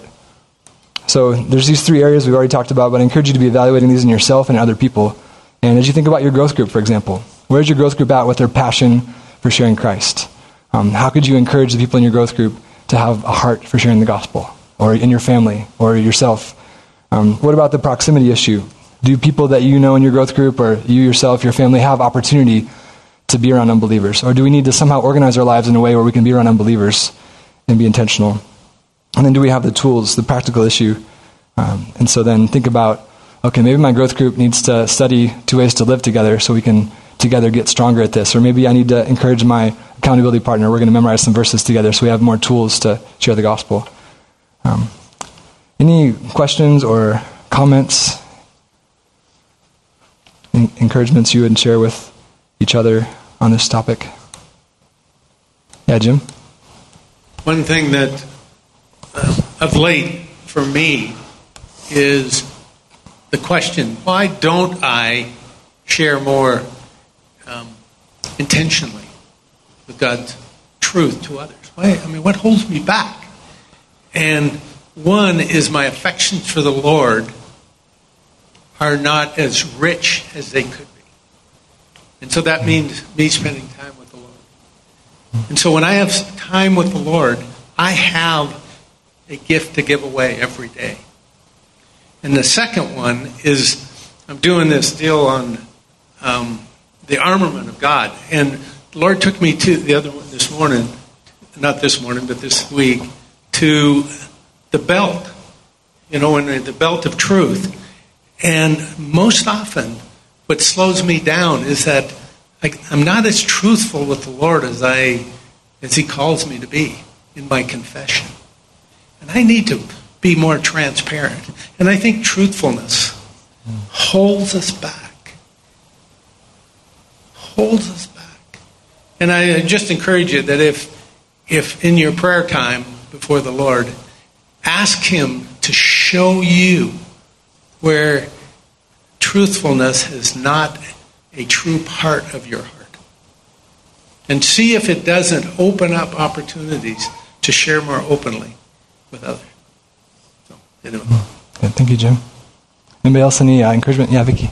So there's these 3 areas we've already talked about, but I encourage you to be evaluating these in yourself and other people. And as you think about your growth group, for example, where's your growth group at with their passion for sharing Christ? How could you encourage the people in your growth group to have a heart for sharing the gospel, or in your family, or yourself? What about the proximity issue? Do people that you know in your growth group, or you yourself, your family, have opportunity to be around unbelievers? Or do we need to somehow organize our lives in a way where we can be around unbelievers and be intentional? And then do we have the tools, the practical issue? And so then think about, okay, maybe my growth group needs to study 2 ways to live together so we can together get stronger at this. Or maybe I need to encourage my accountability partner. We're going to memorize some verses together so we have more tools to share the gospel. Any questions or comments, encouragements you would share with each other on this topic? Yeah, Jim? One thing that of late for me is the question, why don't I share more intentionally with God's truth to others? What holds me back? And one is my affections for the Lord are not as rich as they could be. And so that means me spending time with the Lord. And so when I have time with the Lord, I have a gift to give away every day. And the second one is I'm doing this deal on the armament of God. And the Lord took me to the other one this morning, not this morning, but this week, to the belt, and the belt of truth. And most often, what slows me down is that I'm not as truthful with the Lord as He calls me to be in my confession. And I need to be more transparent. And I think truthfulness holds us back. Holds us back. And I just encourage you that if in your prayer time before the Lord, ask Him to show you where truthfulness is not a true part of your heart. And see if it doesn't open up opportunities to share more openly with others. So, anyway. Good. Thank you, Jim. Anybody else any encouragement? Yeah, Vicki.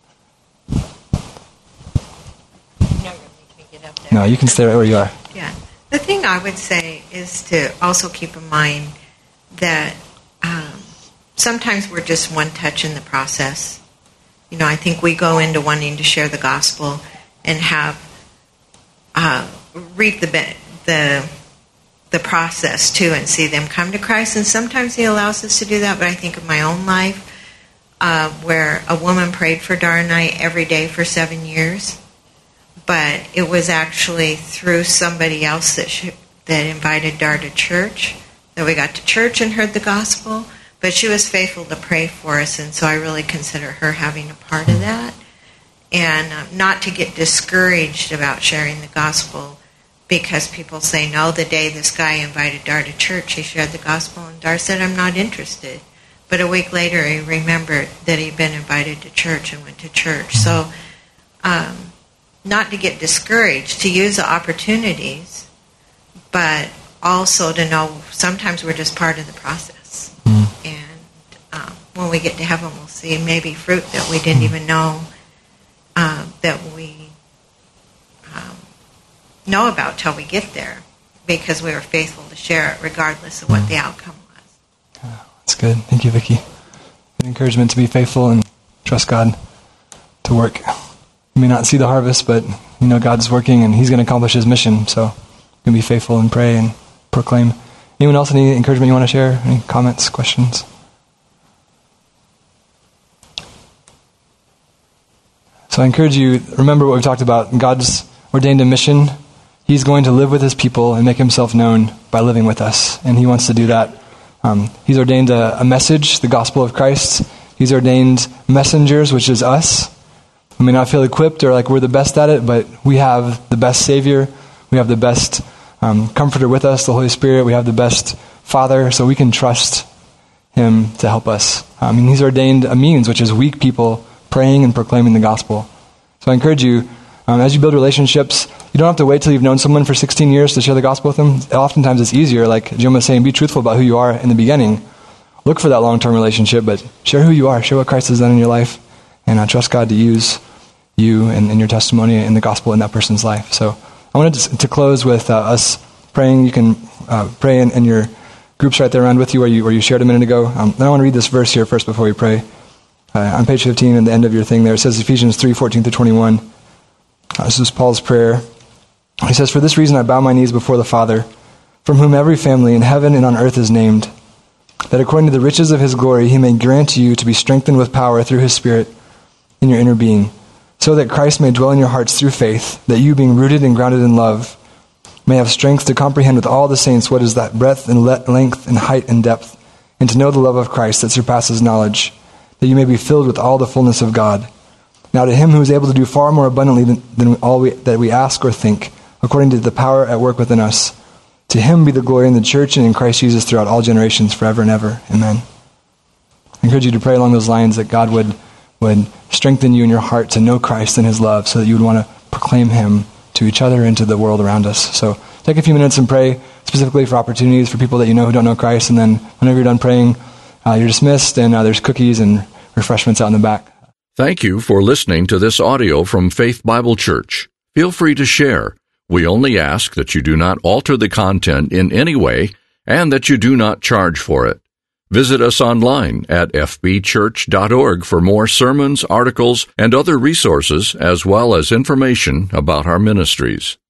No, you can stay right where you are. Yeah. The thing I would say is to also keep in mind that sometimes we're just one touch in the process. I think we go into wanting to share the gospel and have reap the process too, and see them come to Christ. And sometimes He allows us to do that. But I think of my own life, where a woman prayed for Dar and I every day for 7 years. But it was actually through somebody else that invited Dar to church that we got to church and heard the gospel. But she was faithful to pray for us, and so I really consider her having a part of that. And not to get discouraged about sharing the gospel, because people say, no, the day this guy invited Dar to church, he shared the gospel, and Dar said, I'm not interested. But a week later, he remembered that he'd been invited to church and went to church. So not to get discouraged, to use the opportunities, but also to know sometimes we're just part of the process. And when we get to heaven, we'll see maybe fruit that we didn't even know that we know about till we get there, because we were faithful to share it regardless of what the outcome was. That's good. Thank you, Vicki. Good encouragement to be faithful and trust God to work. You may not see the harvest, but God's working and He's going to accomplish His mission. So you can be faithful and pray and proclaim. Anyone else, any encouragement you want to share? Any comments, questions? So I encourage you, remember what we've talked about. God's ordained a mission. He's going to live with His people and make Himself known by living with us. And He wants to do that. He's ordained a message, the gospel of Christ. He's ordained messengers, which is us. We may not feel equipped or like we're the best at it, but we have the best Savior. We have the best Comforter with us, the Holy Spirit. We have the best Father, so we can trust Him to help us. He's ordained a means, which is weak people praying and proclaiming the gospel. So I encourage you, as you build relationships, you don't have to wait till you've known someone for 16 years to share the gospel with them. Oftentimes it's easier, like Jim was saying, be truthful about who you are in the beginning. Look for that long-term relationship, but share who you are, share what Christ has done in your life, and trust God to use you and your testimony and the gospel in that person's life. So I wanted to close with us praying. You can pray in your groups right there around with you where you shared a minute ago. Then I want to read this verse here first before we pray. On page 15 at the end of your thing there, it says Ephesians 3:14-21. This is Paul's prayer. He says, "For this reason I bow my knees before the Father, from whom every family in heaven and on earth is named, that according to the riches of His glory He may grant you to be strengthened with power through His Spirit in your inner being, so that Christ may dwell in your hearts through faith, that you, being rooted and grounded in love, may have strength to comprehend with all the saints what is that breadth and length and height and depth, and to know the love of Christ that surpasses knowledge, that you may be filled with all the fullness of God. Now to him who is able to do far more abundantly than all that we ask or think, according to the power at work within us, to him be the glory in the church and in Christ Jesus throughout all generations, forever and ever. Amen. I encourage you to pray along those lines, that God would strengthen you in your heart to know Christ and his love, so that you would want to proclaim him to each other and to the world around us. So take a few minutes and pray specifically for opportunities for people that you know who don't know Christ, and then whenever you're done praying, you're dismissed, and there's cookies and refreshments out in the back. Thank you for listening to this audio from Faith Bible Church. Feel free to share. We only ask that you do not alter the content in any way, and that you do not charge for it. Visit us online at fbchurch.org for more sermons, articles, and other resources, as well as information about our ministries.